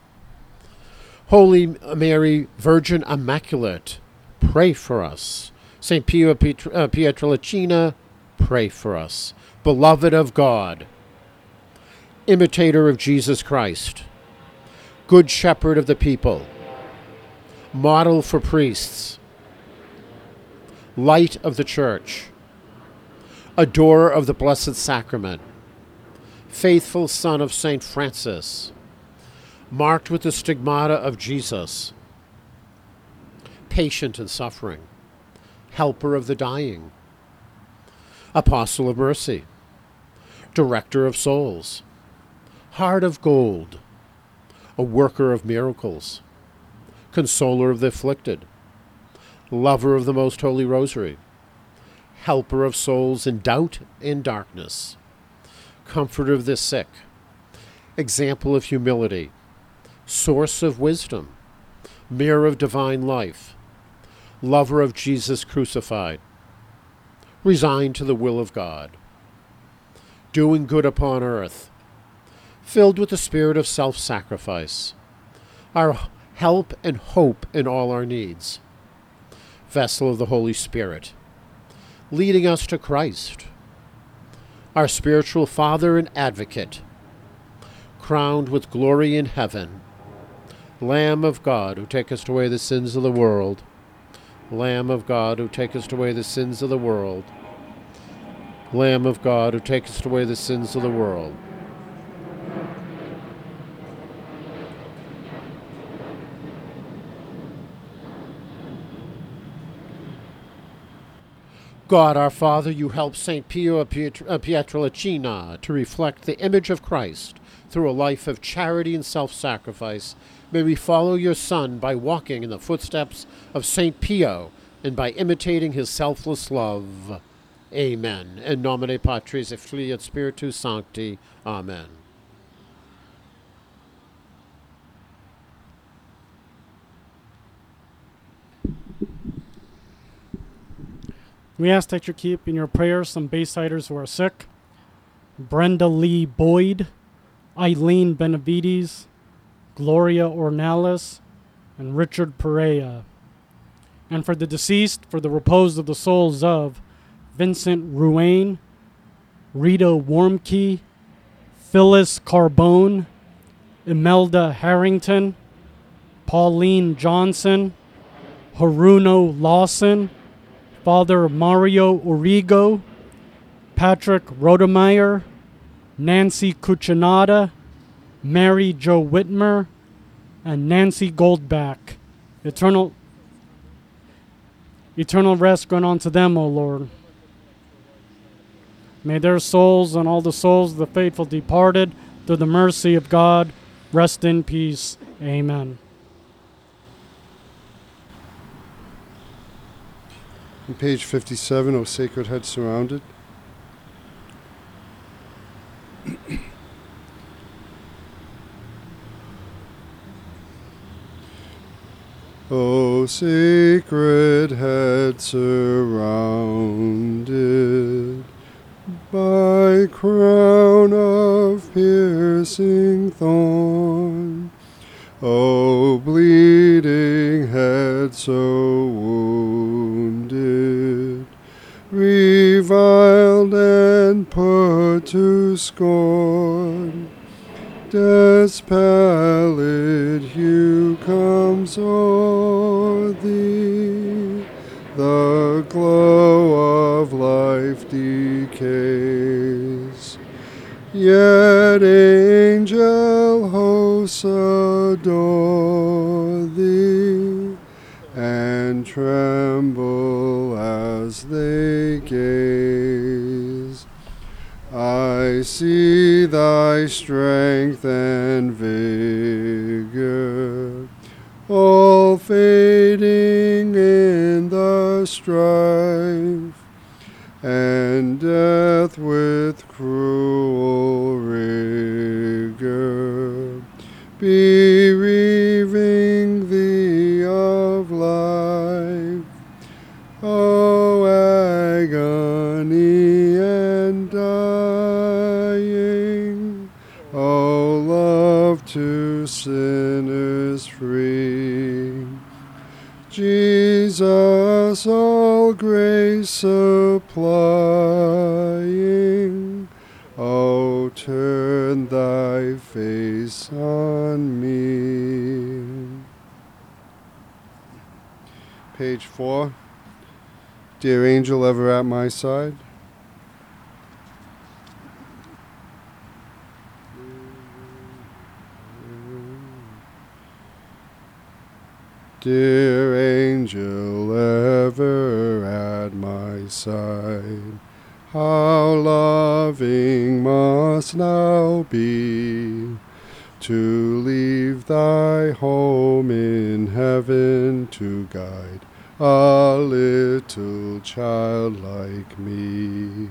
Holy Mary, Virgin Immaculate, pray for us. Saint Pio Pietr- uh, Pietrelcina, pray for us. Beloved of God, imitator of Jesus Christ, good shepherd of the people, model for priests, light of the church, adorer of the Blessed Sacrament, faithful son of Saint Francis, marked with the stigmata of Jesus, patient in suffering, helper of the dying, apostle of mercy, director of souls, heart of gold, a worker of miracles, consoler of the afflicted, lover of the most holy rosary, helper of souls in doubt and darkness, comforter of the sick, example of humility, source of wisdom, mirror of divine life, lover of Jesus crucified, resigned to the will of God, doing good upon earth, filled with the spirit of self-sacrifice, our help and hope in all our needs, vessel of the Holy Spirit, leading us to Christ, our spiritual Father and Advocate, crowned with glory in heaven, Lamb of God, who takest away the sins of the world, Lamb of God, who takest away the sins of the world, Lamb of God, who takest away the sins of the world. God, our Father, you help Saint Pio Pietrelcina to reflect the image of Christ through a life of charity and self-sacrifice. May we follow your Son by walking in the footsteps of Saint Pio and by imitating his selfless love. Amen. In nomine Patris et Filii et Spiritus Sancti. Amen. We ask that you keep in your prayers some Baysiders who are sick: Brenda Lee Boyd, Eileen Benavides, Gloria Ornelas, and Richard Perea. And for the deceased, for the repose of the souls of Vincent Ruane, Rita Wormke, Phyllis Carbone, Imelda Harrington, Pauline Johnson, Haruno Lawson, Father Mario Origo, Patrick Rodemeyer, Nancy Cuccinata, Mary Jo Whitmer, and Nancy Goldback. Eternal, eternal rest grant unto them, O Lord. May their souls and all the souls of the faithful departed, through the mercy of God, rest in peace. Amen. On page fifty-seven, O Sacred Head Surrounded. O Sacred Head surrounded by crown of piercing thorn, O bleeding head so wounded reviled and put to scorn. Death's pallid hue comes o'er thee, the glow of life decays. Yet angel hosts adore thee, and tremble as they gaze. I see thy strength and vigor, all fading in the strife, and death with cruel rigor bereaving thee of life. O agony and dying, O love to sinners free, Jesus all grace supplying, O turn thy face on me. Page four. Dear angel ever at my side. Dear angel ever at my side, how loving must thou be to leave thy home in heaven to guide a little child like me.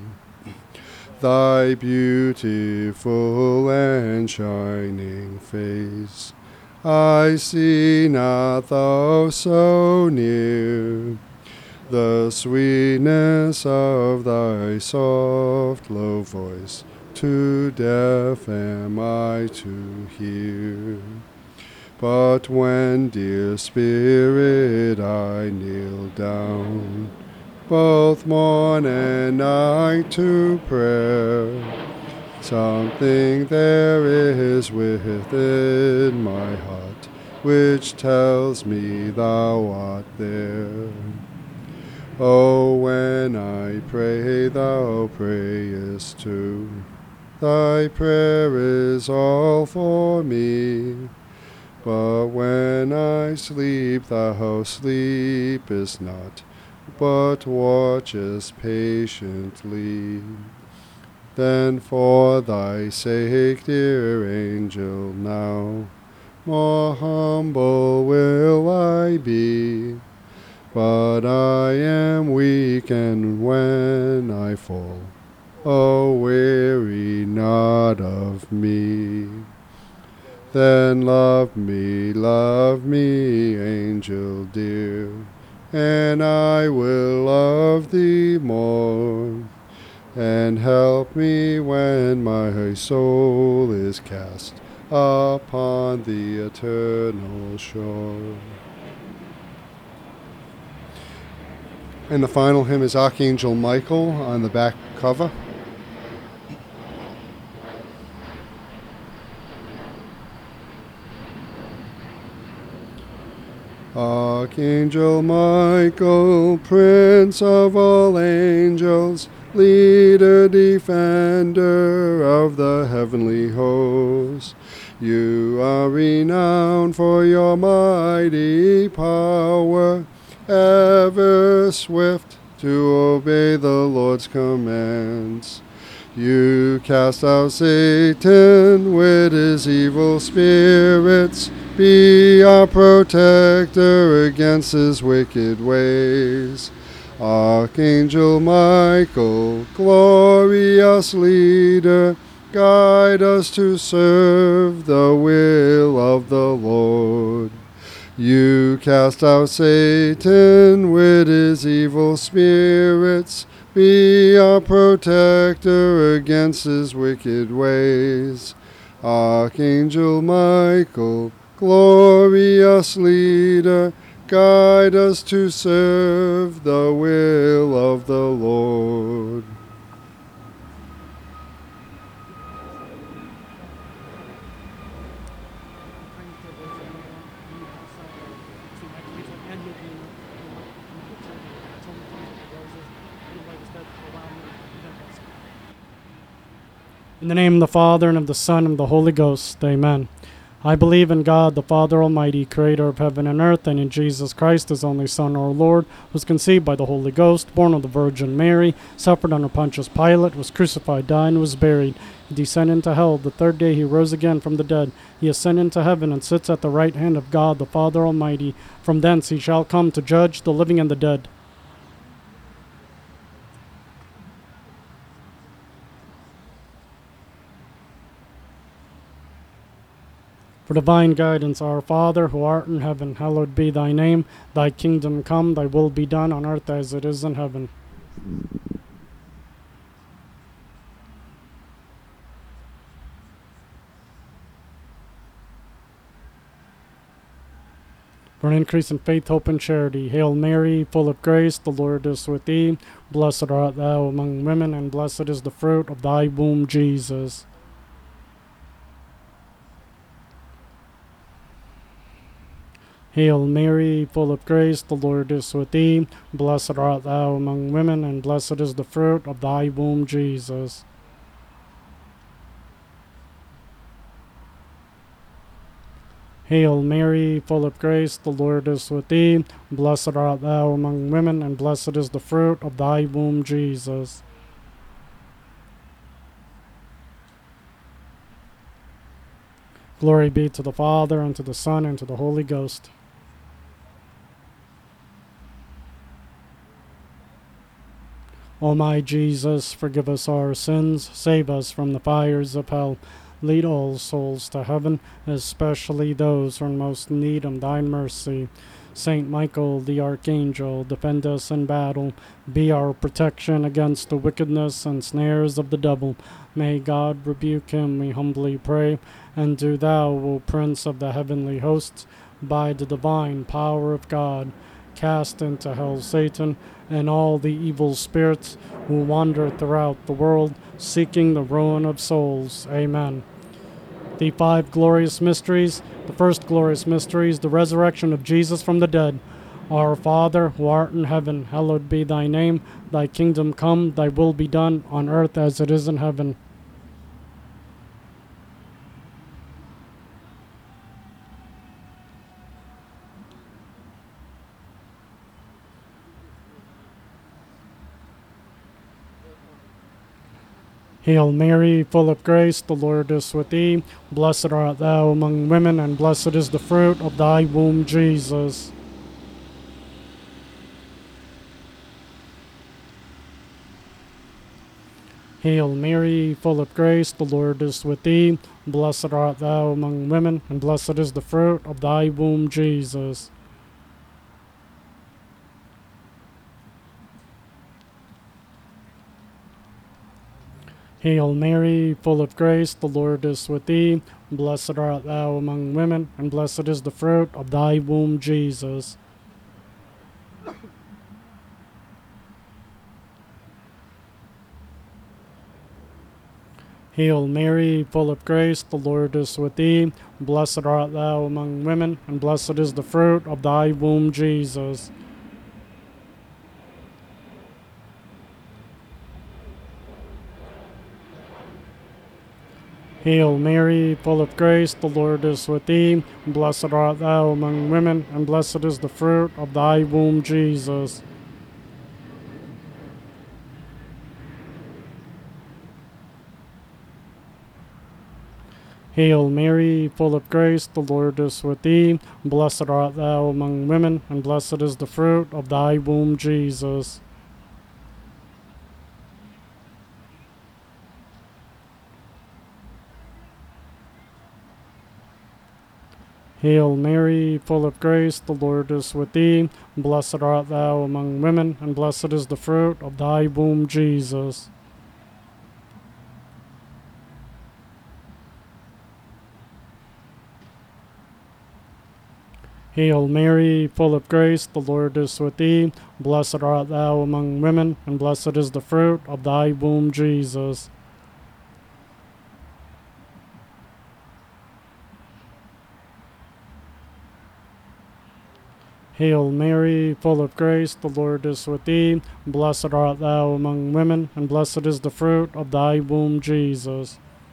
Thy beautiful and shining face I see not, though so near, the sweetness of thy soft low voice too deaf am I to hear. But when, dear Spirit, I kneel down, both morn and night to prayer, something there is within my heart which tells me thou art there. Oh, when I pray, thou prayest too. Thy prayer is all for me. But when I sleep, thou sleepest not, but watchest patiently. Then for thy sake, dear angel, now more humble will I be. But I am weak, and when I fall, oh, weary not of me. Then love me, love me, angel dear, and I will love thee more. And help me when my soul is cast upon the eternal shore. And the final hymn is Archangel Michael on the back cover. Archangel Michael, Prince of all angels, leader, defender of the heavenly host, you are renowned for your mighty power, ever swift to obey the Lord's commands. You cast out Satan with his evil spirits, be our protector against his wicked ways. Archangel Michael, glorious leader, guide us to serve the will of the Lord. You cast out Satan with his evil spirits, be our protector against his wicked ways. Archangel Michael, glorious leader, guide us to serve the will of the Lord. In the name of the Father, and of the Son, and of the Holy Ghost. Amen. I believe in God, the Father Almighty, creator of heaven and earth, and in Jesus Christ, his only Son, our Lord, who was conceived by the Holy Ghost, born of the Virgin Mary, suffered under Pontius Pilate, was crucified, died, and was buried. He descended into hell. The third day he rose again from the dead. He ascended into heaven and sits at the right hand of God, the Father Almighty. From thence he shall come to judge the living and the dead. For divine guidance, our Father, who art in heaven, hallowed be thy name. Thy kingdom come, thy will be done on earth as it is in heaven. For an increase in faith, hope, and charity. Hail Mary, full of grace, the Lord is with thee. Blessed art thou among women, and blessed is the fruit of thy womb, Jesus. Hail Mary, full of grace, the Lord is with thee. Blessed art thou among women, and blessed is the fruit of thy womb, Jesus. Hail Mary, full of grace, the Lord is with thee. Blessed art thou among women, and blessed is the fruit of thy womb, Jesus. Glory be to the Father, and to the Son, and to the Holy Ghost. O my Jesus, forgive us our sins, save us from the fires of hell. Lead all souls to heaven, especially those who are in most need of thy mercy. Saint Michael the Archangel, defend us in battle. Be our protection against the wickedness and snares of the devil. May God rebuke him, we humbly pray. And do thou, O Prince of the heavenly hosts, by the divine power of God, cast into hell Satan and all the evil spirits who wander throughout the world, seeking the ruin of souls. Amen. The five glorious mysteries. The first glorious mystery is the resurrection of Jesus from the dead. Our Father, who art in heaven, hallowed be thy name. Thy kingdom come, thy will be done, on earth as it is in heaven. Hail Mary, full of grace, the Lord is with thee. Blessed art thou among women, and blessed is the fruit of thy womb, Jesus. Hail Mary, full of grace, the Lord is with thee. Blessed art thou among women, and blessed is the fruit of thy womb, Jesus. Hail Mary, full of grace, the Lord is with thee. Blessed art thou among women, and blessed is the fruit of thy womb, Jesus. Hail Mary, full of grace, the Lord is with thee. Blessed art thou among women, and blessed is the fruit of thy womb, Jesus. Hail Mary, full of grace, the Lord is with thee. Blessed art thou among women, and blessed is the fruit of thy womb, Jesus. Hail Mary, full of grace, the Lord is with thee. Blessed art thou among women, and blessed is the fruit of thy womb, Jesus. Hail Mary, full of grace, the Lord is with thee. Blessed art thou among women, and blessed is the fruit of thy womb, Jesus. Hail Mary, full of grace, the Lord is with thee. Blessed art thou among women, and blessed is the fruit of thy womb, Jesus. Hail Mary, full of grace, the Lord is with thee. Blessed art thou among women, and blessed is the fruit of thy womb, Jesus.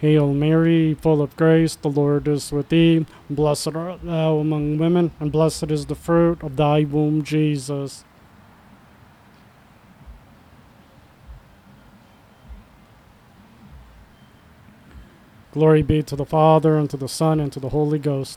Hail Mary, full of grace, the Lord is with thee. Blessed art thou among women, and blessed is the fruit of thy womb, Jesus. Glory be to the Father, and to the Son, and to the Holy Ghost.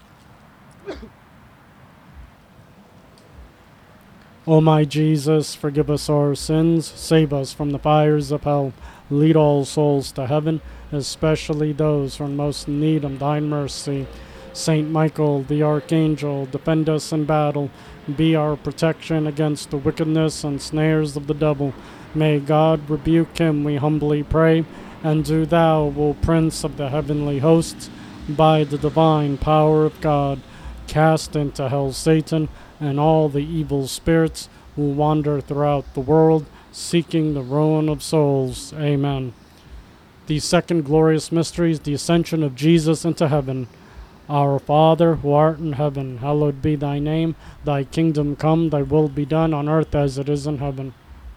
O my Jesus, forgive us our sins, save us from the fires of hell, lead all souls to heaven, especially those who are in most need of thine mercy. Saint Michael, the Archangel, defend us in battle, be our protection against the wickedness and snares of the devil. May God rebuke him, we humbly pray. And do thou, O Prince of the heavenly hosts, by the divine power of God, cast into hell Satan and all the evil spirits who wander throughout the world, seeking the ruin of souls. Amen. The second glorious mystery is the ascension of Jesus into heaven. Our Father, who art in heaven, hallowed be thy name. Thy kingdom come, thy will be done on earth as it is in heaven.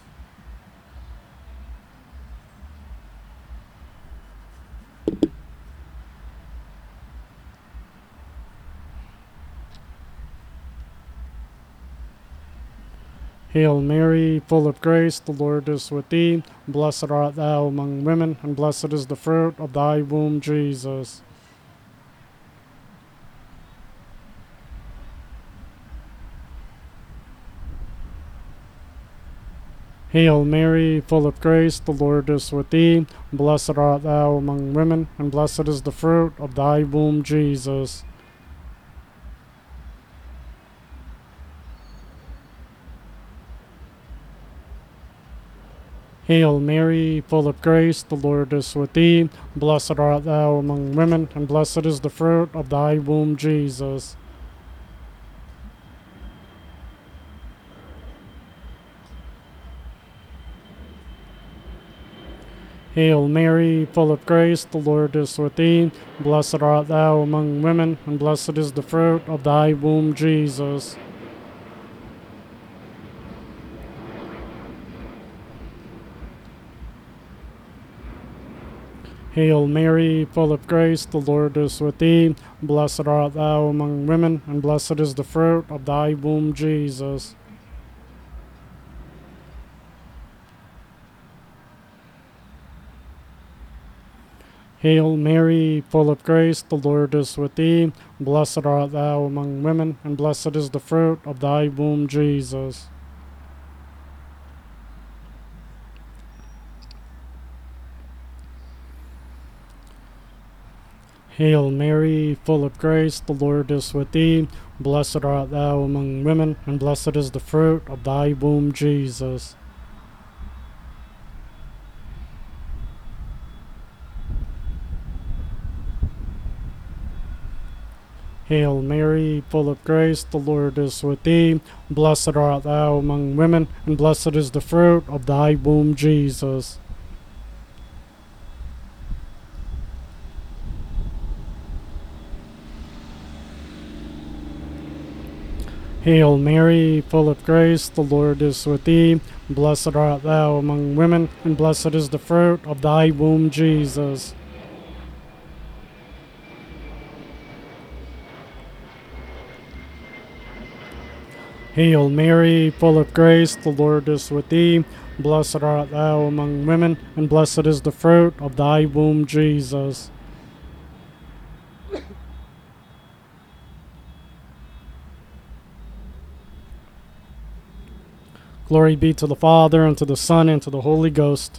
Hail Mary, full of grace, the Lord is with thee. Blessed art thou among women, and blessed is the fruit of thy womb, Jesus. Hail Mary, full of grace, the Lord is with thee. Blessed art thou among women, and blessed is the fruit of thy womb, Jesus. Hail Mary, full of grace, the Lord is with thee. Blessed art thou among women, and blessed is the fruit of thy womb, Jesus. Hail Mary, full of grace, the Lord is with thee. Blessed art thou among women, and blessed is the fruit of thy womb, Jesus. Hail Mary, full of grace, the Lord is with thee. Blessed art thou among women, and blessed is the fruit of thy womb, Jesus. Hail Mary, full of grace, the Lord is with thee. Blessed art thou among women, and blessed is the fruit of thy womb, Jesus. Hail Mary, full of grace, the Lord is with thee. Blessed art thou among women, and blessed is the fruit of thy womb, Jesus. Hail Mary, full of grace, the Lord is with thee. Blessed art thou among women, and blessed is the fruit of thy womb, Jesus. Hail Mary, full of grace, the Lord is with thee. Blessed art thou among women, and blessed is the fruit of thy womb, Jesus. Hail Mary, full of grace, the Lord is with thee. Blessed art thou among women, and blessed is the fruit of thy womb, Jesus. Glory be to the Father, and to the Son, and to the Holy Ghost.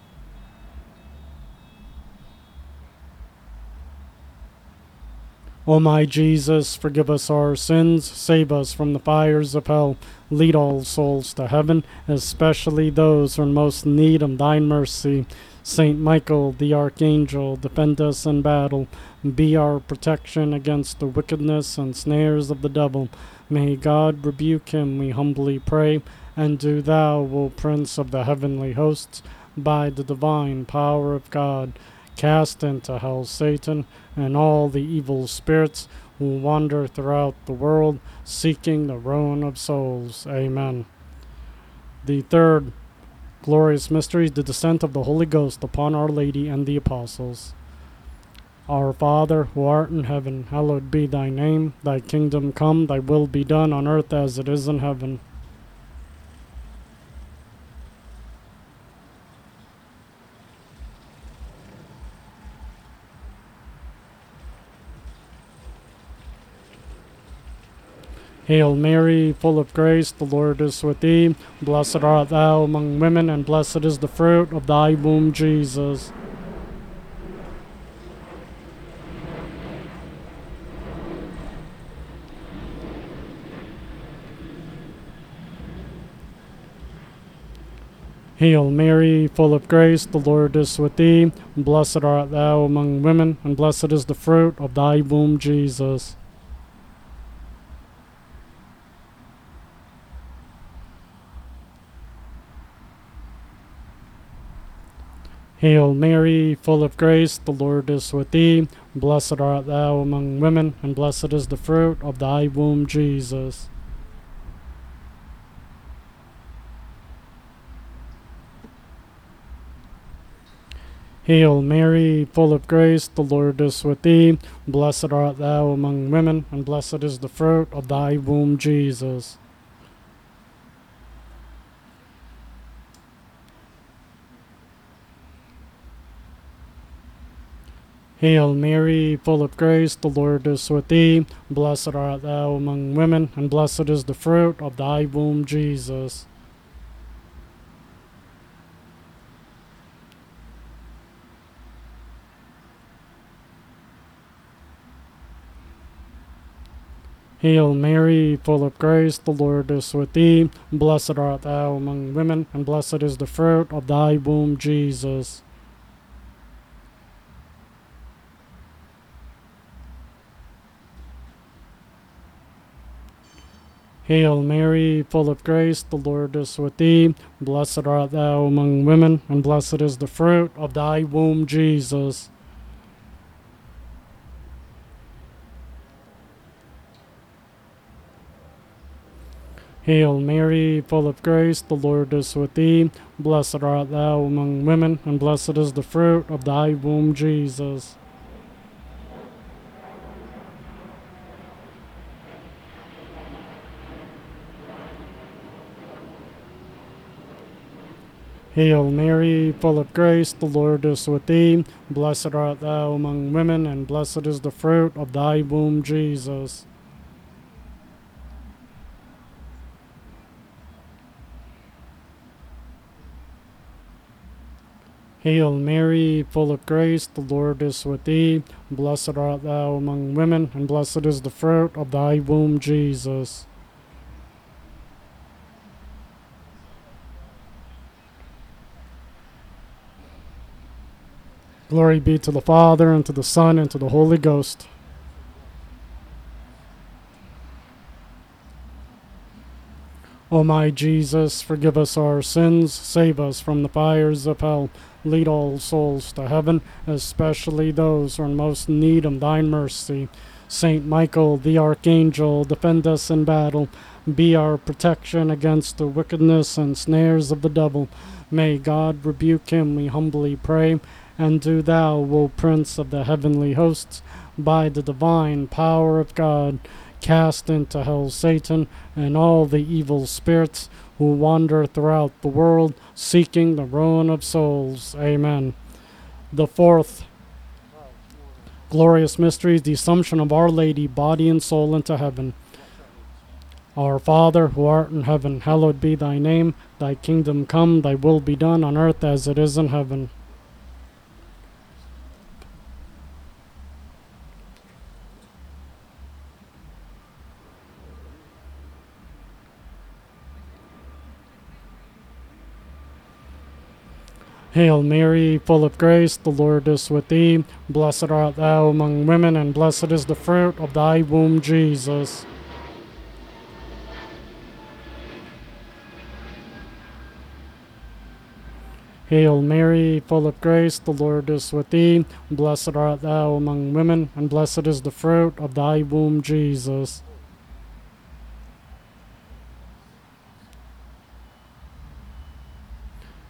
O my Jesus, forgive us our sins, save us from the fires of hell, lead all souls to heaven, especially those who are in most need of thine mercy. Saint Michael, the Archangel, defend us in battle, be our protection against the wickedness and snares of the devil. May God rebuke him, we humbly pray. And do thou, O Prince of the heavenly hosts, by the divine power of God, cast into hell Satan and all the evil spirits who wander throughout the world, seeking the ruin of souls. Amen. The third glorious mystery is the descent of the Holy Ghost upon Our Lady and the apostles. Our Father, who art in heaven, hallowed be thy name. Thy kingdom come, thy will be done on earth as it is in heaven. Hail Mary, full of grace, the Lord is with thee. Blessed art thou among women, and blessed is the fruit of thy womb, Jesus. Hail Mary, full of grace, the Lord is with thee. Blessed art thou among women, and blessed is the fruit of thy womb, Jesus. Hail Mary, full of grace, the Lord is with thee. Blessed art thou among women, and blessed is the fruit of thy womb, Jesus. Hail Mary, full of grace, the Lord is with thee. Blessed art thou among women, and blessed is the fruit of thy womb, Jesus. Hail Mary, full of grace, the Lord is with thee. Blessed art thou among women, and blessed is the fruit of thy womb, Jesus. Hail Mary, full of grace, the Lord is with thee. Blessed art thou among women, and blessed is the fruit of thy womb, Jesus. Hail Mary, full of grace, the Lord is with thee. Blessed art thou among women, and blessed is the fruit of thy womb, Jesus. Hail Mary, full of grace, the Lord is with thee. Blessed art thou among women, and blessed is the fruit of thy womb, Jesus. Hail Mary, full of grace, the Lord is with thee. Blessed art thou among women, and blessed is the fruit of thy womb, Jesus. Hail Mary, full of grace, the Lord is with thee. Blessed art thou among women, and blessed is the fruit of thy womb, Jesus. Glory be to the Father, and to the Son, and to the Holy Ghost. O my Jesus, forgive us our sins, save us from the fires of hell. Lead all souls to heaven, especially those who are in most need of thine mercy. Saint Michael, the Archangel, defend us in battle. Be our protection against the wickedness and snares of the devil. May God rebuke him, we humbly pray. And do thou, O Prince of the heavenly hosts, by the divine power of God, cast into hell Satan and all the evil spirits who wander throughout the world, seeking the ruin of souls. Amen. The fourth glorious mystery is the Assumption of Our Lady, body and soul, into heaven. Our Father, who art in heaven, hallowed be thy name. Thy kingdom come, thy will be done on earth as it is in heaven. Hail Mary, full of grace, the Lord is with thee. Blessed art thou among women, and blessed is the fruit of thy womb, Jesus. Hail Mary, full of grace, the Lord is with thee. Blessed art thou among women, and blessed is the fruit of thy womb, Jesus.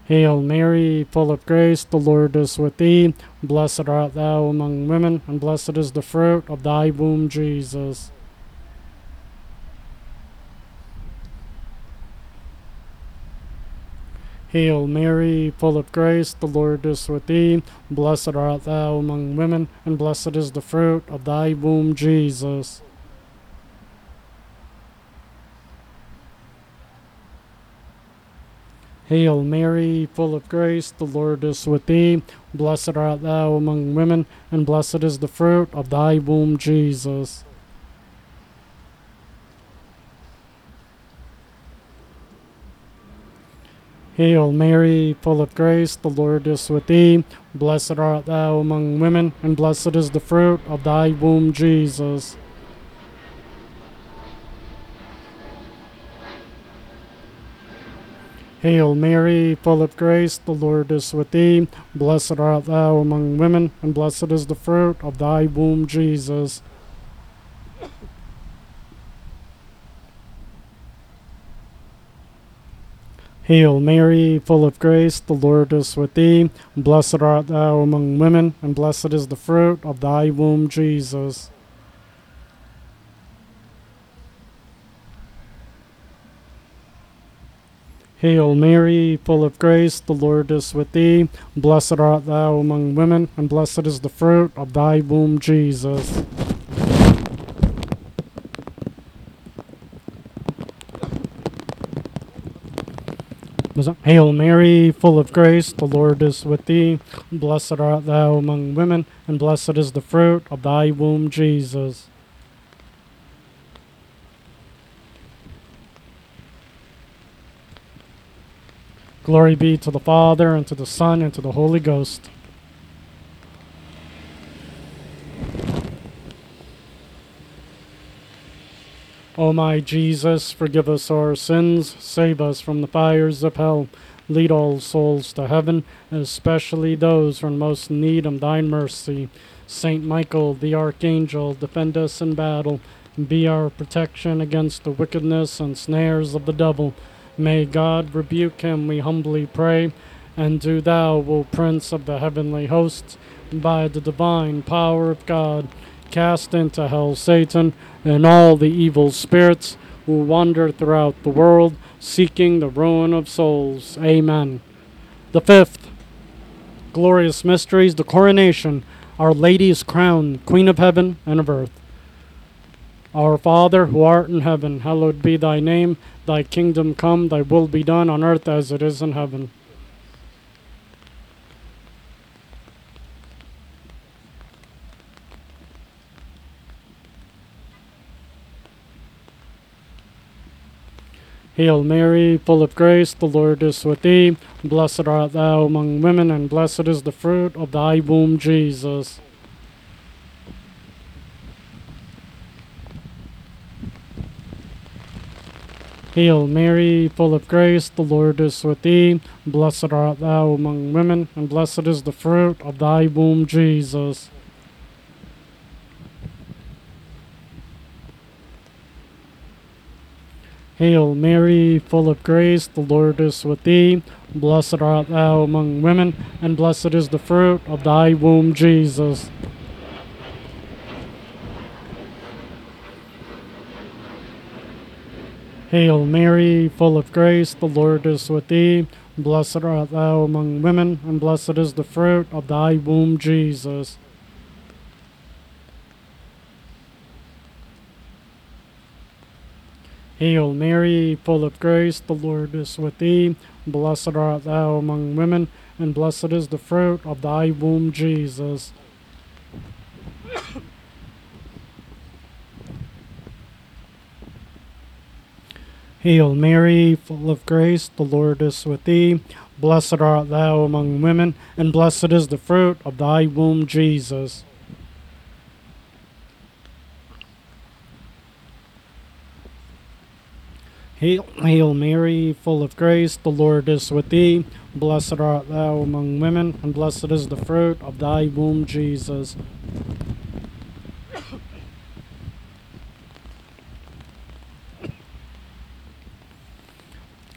Hail Mary, full of grace, the Lord is with thee. Blessed art thou among women, and blessed is the fruit of thy womb, Jesus. Hail Mary, full of grace, the Lord is with thee. Blessed art thou among women, and blessed is the fruit of thy womb, Jesus. Hail Mary, full of grace, the Lord is with thee. Blessed art thou among women, and blessed is the fruit of thy womb, Jesus. Hail Mary, full of grace, the Lord is with thee. Blessed art thou among women, and blessed is the fruit of thy womb, Jesus. Hail Mary, full of grace, the Lord is with thee. Blessed art thou among women, and blessed is the fruit of thy womb, Jesus. Hail Mary, full of grace, the Lord is with thee. Blessed art thou among women, and blessed is the fruit of thy womb, Jesus. Hail Mary, full of grace, the Lord is with thee. Blessed art thou among women, and blessed is the fruit of thy womb, Jesus. Hail Mary, full of grace, the Lord is with thee. Blessed art thou among women, and blessed is the fruit of thy womb, Jesus. Glory be to the Father, and to the Son, and to the Holy Ghost. O my Jesus, forgive us our sins, save us from the fires of hell, lead all souls to heaven, especially those who are in most need of thine mercy. Saint Michael, the Archangel, defend us in battle, and be our protection against the wickedness and snares of the devil. May God rebuke him, we humbly pray. And do thou, O Prince of the heavenly hosts, by the divine power of God, cast into hell Satan and all the evil spirits who wander throughout the world, seeking the ruin of souls. Amen. The fifth glorious mystery is the coronation. Our Lady is crowned Queen of heaven and of earth. Our Father, who art in heaven, hallowed be thy name. Thy kingdom come, thy will be done on earth as it is in heaven. Hail Mary, full of grace, the Lord is with thee. Blessed art thou among women, and blessed is the fruit of thy womb, Jesus. Hail Mary, full of grace, the Lord is with thee. Blessed art thou among women, and blessed is the fruit of thy womb, Jesus. Hail Mary, full of grace, the Lord is with thee. Blessed art thou among women, and blessed is the fruit of thy womb, Jesus. Hail Mary, full of grace, the Lord is with thee. Blessed art thou among women, and blessed is the fruit of thy womb, Jesus. Hail Mary, full of grace, the Lord is with thee. Blessed art thou among women, and blessed is the fruit of thy womb, Jesus. Hail Mary, full of grace, the Lord is with thee. Blessed art thou among women, and blessed is the fruit of thy womb, Jesus. Hail, Hail Mary, full of grace, the Lord is with thee. Blessed art thou among women, and blessed is the fruit of thy womb, Jesus.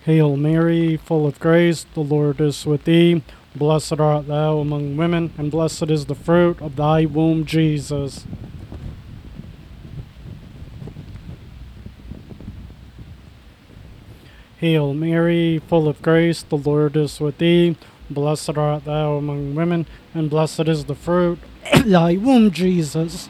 Hail Mary, full of grace, the Lord is with thee. Blessed art thou among women, and blessed is the fruit of thy womb, Jesus. Hail Mary, full of grace, the Lord is with thee. Blessed art thou among women, and blessed is the fruit of thy womb, Jesus.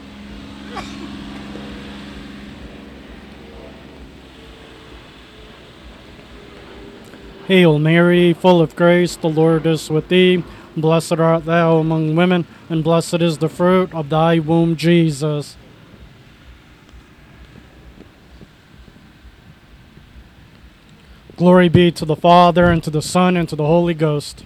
Hail Mary, full of grace, the Lord is with thee. Blessed art thou among women, and blessed is the fruit of thy womb, Jesus. Glory be to the Father, and to the Son, and to the Holy Ghost.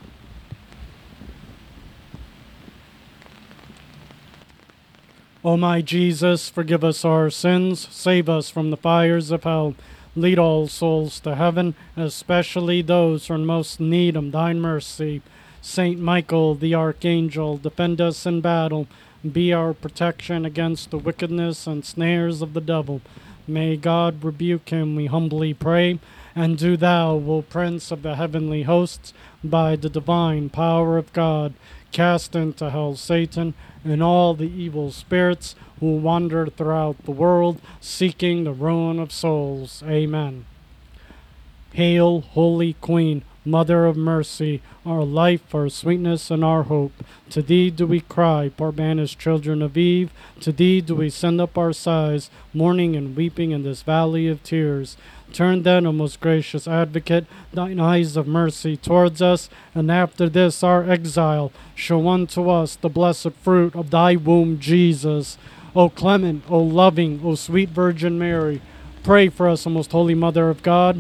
O my Jesus, forgive us our sins, save us from the fires of hell. Lead all souls to heaven, especially those who are in most need of thine mercy. Saint Michael, the Archangel, defend us in battle. Be our protection against the wickedness and snares of the devil. May God rebuke him, we humbly pray. And do thou, O Prince of the heavenly hosts, by the divine power of God, cast into hell Satan and all the evil spirits who wander throughout the world, seeking the ruin of souls. Amen. Hail, Holy Queen, Mother of mercy, our life, our sweetness, and our hope. To thee do we cry, poor banished children of Eve. To thee do we send up our sighs, mourning and weeping in this valley of tears. Turn then, O most gracious Advocate, thine eyes of mercy towards us, and after this our exile, show unto us the blessed fruit of thy womb, Jesus. O clement, O loving, O sweet Virgin Mary, pray for us, O most holy Mother of God.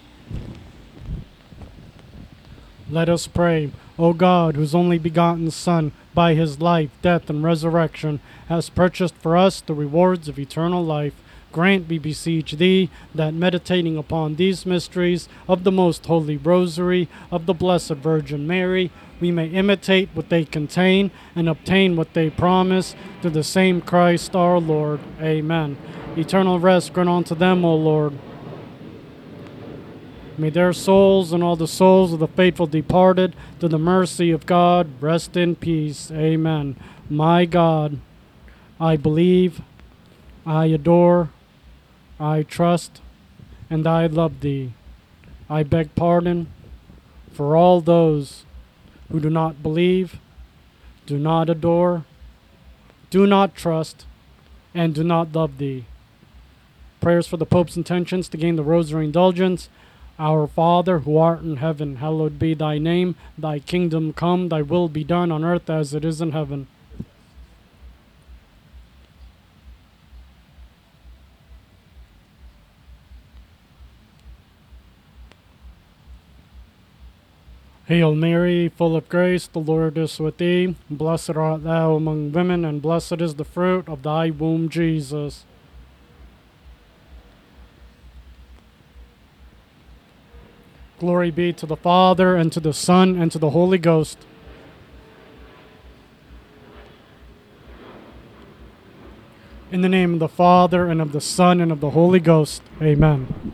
Let us pray. O God, whose only begotten Son, by his life, death, and resurrection, has purchased for us the rewards of eternal life, grant, we beseech thee, that meditating upon these mysteries of the most holy rosary of the Blessed Virgin Mary, we may imitate what they contain and obtain what they promise, through the same Christ our Lord. Amen. Eternal rest grant unto them, O Lord. May their souls and all the souls of the faithful departed, to the mercy of God, rest in peace. Amen. My God, I believe, I adore, I trust, and I love thee. I beg pardon for all those who do not believe, do not adore, do not trust, and do not love thee. Prayers for the Pope's intentions to gain the Rosary indulgence. Our Father, who art in heaven, hallowed be thy name. Thy kingdom come, thy will be done on earth as it is in heaven. Hail Mary, full of grace, the Lord is with thee. Blessed art thou among women, and blessed is the fruit of thy womb, Jesus. Glory be to the Father, and to the Son, and to the Holy Ghost. In the name of the Father, and of the Son, and of the Holy Ghost. Amen.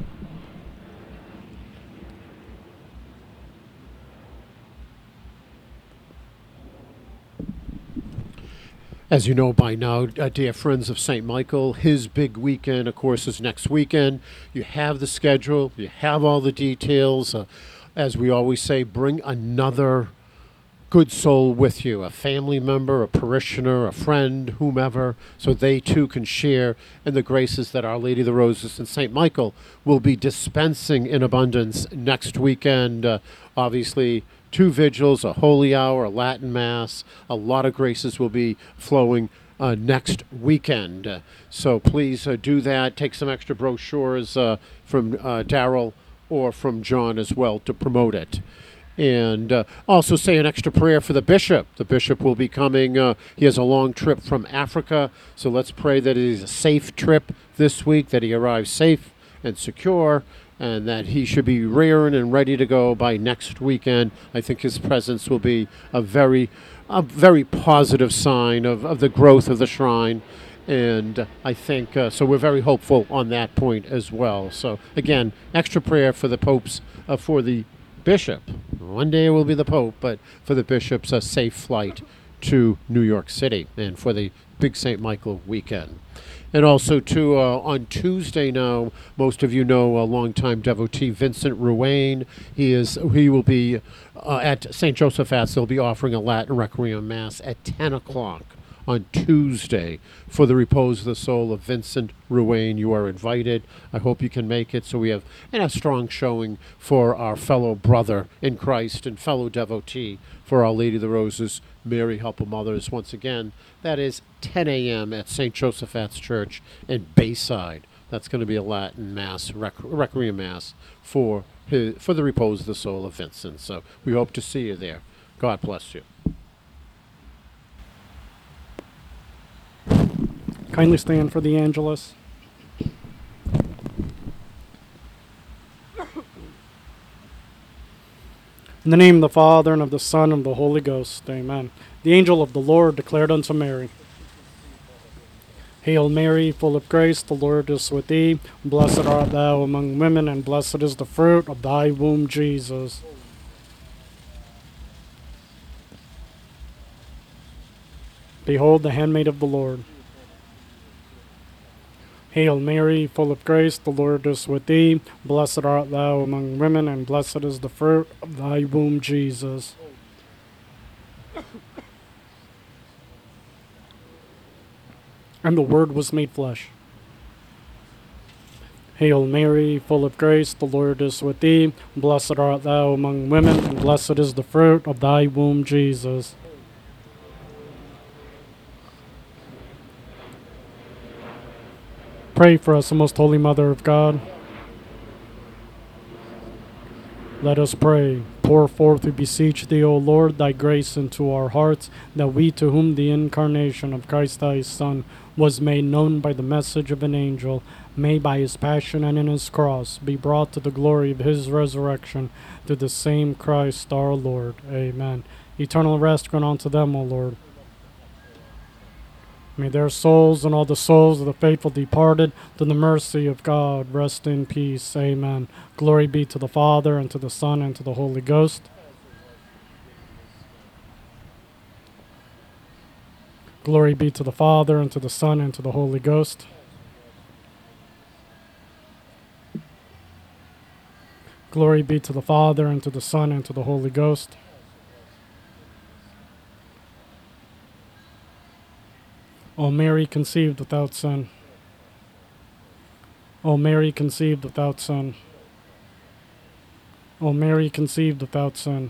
As you know by now, uh, dear friends of Saint Michael, his big weekend, of course, is next weekend. You have the schedule. You have all the details. Uh, as we always say, bring another good soul with you, a family member, a parishioner, a friend, whomever, so they too can share in the graces that Our Lady of the Roses and Saint Michael will be dispensing in abundance next weekend. Uh, obviously, two vigils, a holy hour, a Latin Mass. A lot of graces will be flowing uh, next weekend. Uh, so please uh, do that. Take some extra brochures uh, from uh, Daryl or from John as well to promote it. And uh, also say an extra prayer for the bishop. The bishop will be coming. Uh, he has a long trip from Africa. So let's pray that it is a safe trip this week, that he arrives safe and secure, and that he should be rearing and ready to go by next weekend. I think his presence will be a very, a very positive sign of, of the growth of the shrine And I think, uh, so we're very hopeful on that point as well. So again, extra prayer for the popes, uh, for the bishop. One day it will be the pope, but for the bishop's a safe flight to New York City and for the big Saint Michael weekend. And also, too, uh, on Tuesday now, most of you know a longtime devotee, Vincent Ruane. He is he will be uh, at Saint Joseph's. They'll be offering a Latin Requiem Mass at ten o'clock on Tuesday for the repose of the soul of Vincent Ruane. You are invited. I hope you can make it. So we have and a strong showing for our fellow brother in Christ and fellow devotee for Our Lady of the Roses, Mary Help Mothers. Once again, that is ten a.m. at Saint Joseph's Church in Bayside. That's going to be a Latin Mass, rec- Requiem Mass for his, for the repose of the soul of Vincent. So we hope to see you there. God bless you. Kindly stand for the Angelus. In the name of the Father, and of the Son, and of the Holy Ghost. Amen. The angel of the Lord declared unto Mary, Hail Mary, full of grace, the Lord is with thee. Blessed art thou among women, and blessed is the fruit of thy womb, Jesus. Behold the handmaid of the Lord. Hail Mary, full of grace, the Lord is with thee. Blessed art thou among women, and blessed is the fruit of thy womb, Jesus. And the Word was made flesh. Hail Mary, full of grace, the Lord is with thee. Blessed art thou among women, and blessed is the fruit of thy womb, Jesus. Pray for us, O most holy Mother of God. Let us pray. Pour forth, we beseech thee, O Lord, thy grace into our hearts, that we, to whom the incarnation of Christ thy Son was made known by the message of an angel, may by his passion and in his cross be brought to the glory of his resurrection, through the same Christ our Lord. Amen. Eternal rest grant unto them, O Lord. May their souls and all the souls of the faithful departed, to the mercy of God, rest in peace. Amen. Glory be to the Father, and to the Son, and to the Holy Ghost. Glory be to the Father, and to the Son, and to the Holy Ghost. Glory be to the Father, and to the Son, and to the Holy Ghost. O Mary conceived without sin. O Mary conceived without sin. O Mary conceived without sin.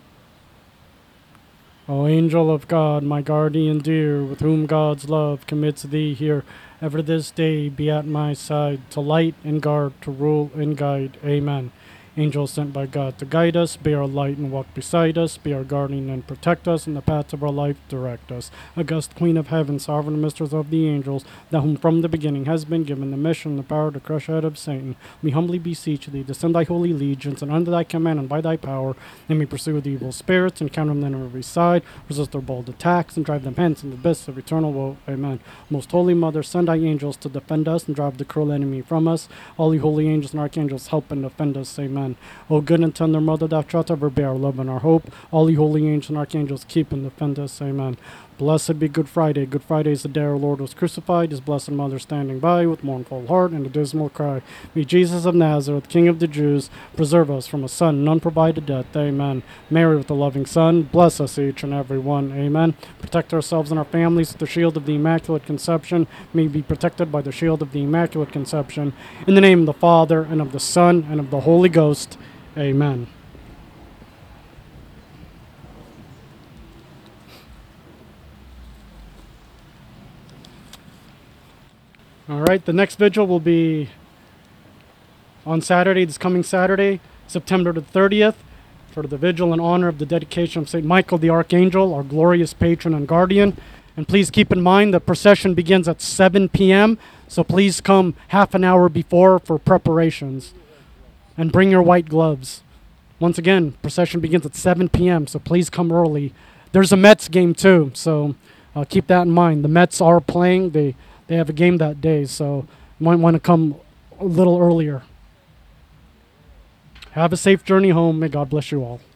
O angel of God, my guardian dear, with whom God's love commits thee here, ever this day be at my side, to light and guard, to rule and guide. Amen. Angel sent by God to guide us, be our light and walk beside us, be our guardian and protect us, in the paths of our life direct us. August Queen of Heaven, sovereign mistress of the angels, thou whom from the beginning has been given the mission and the power to crush head of Satan, we humbly beseech thee to send thy holy legions, and under thy command and by thy power, they may pursue the evil spirits, and counter them on every side, resist their bold attacks, and drive them hence in the abyss of eternal woe. Amen. Most holy Mother, send thy angels to defend us, and drive the cruel enemy from us. All ye holy angels and archangels, help and defend us. Amen. O good and tender Mother, thou shalt ever be our love and our hope. All ye holy angels and archangels, keep and defend us. Amen. Blessed be Good Friday. Good Friday is the day our Lord was crucified, his blessed Mother standing by with mournful heart and a dismal cry. May Jesus of Nazareth, King of the Jews, preserve us from a son unprovided death. Amen. Mary with the loving Son, bless us each and every one. Amen. Protect ourselves and our families with the shield of the Immaculate Conception. May we be protected by the shield of the Immaculate Conception. In the name of the Father, and of the Son, and of the Holy Ghost. Amen. All right, the next vigil will be on Saturday, this coming Saturday, September the thirtieth, for the vigil in honor of the dedication of Saint Michael the Archangel, our glorious patron and guardian. And please keep in mind the procession begins at seven p.m., so please come half an hour before for preparations. And bring your white gloves. Once again, procession begins at seven p.m., so please come early. There's a Mets game too, so uh, keep that in mind. The Mets are playing. They they have a game that day, so you might want to come a little earlier. Have a safe journey home. May God bless you all.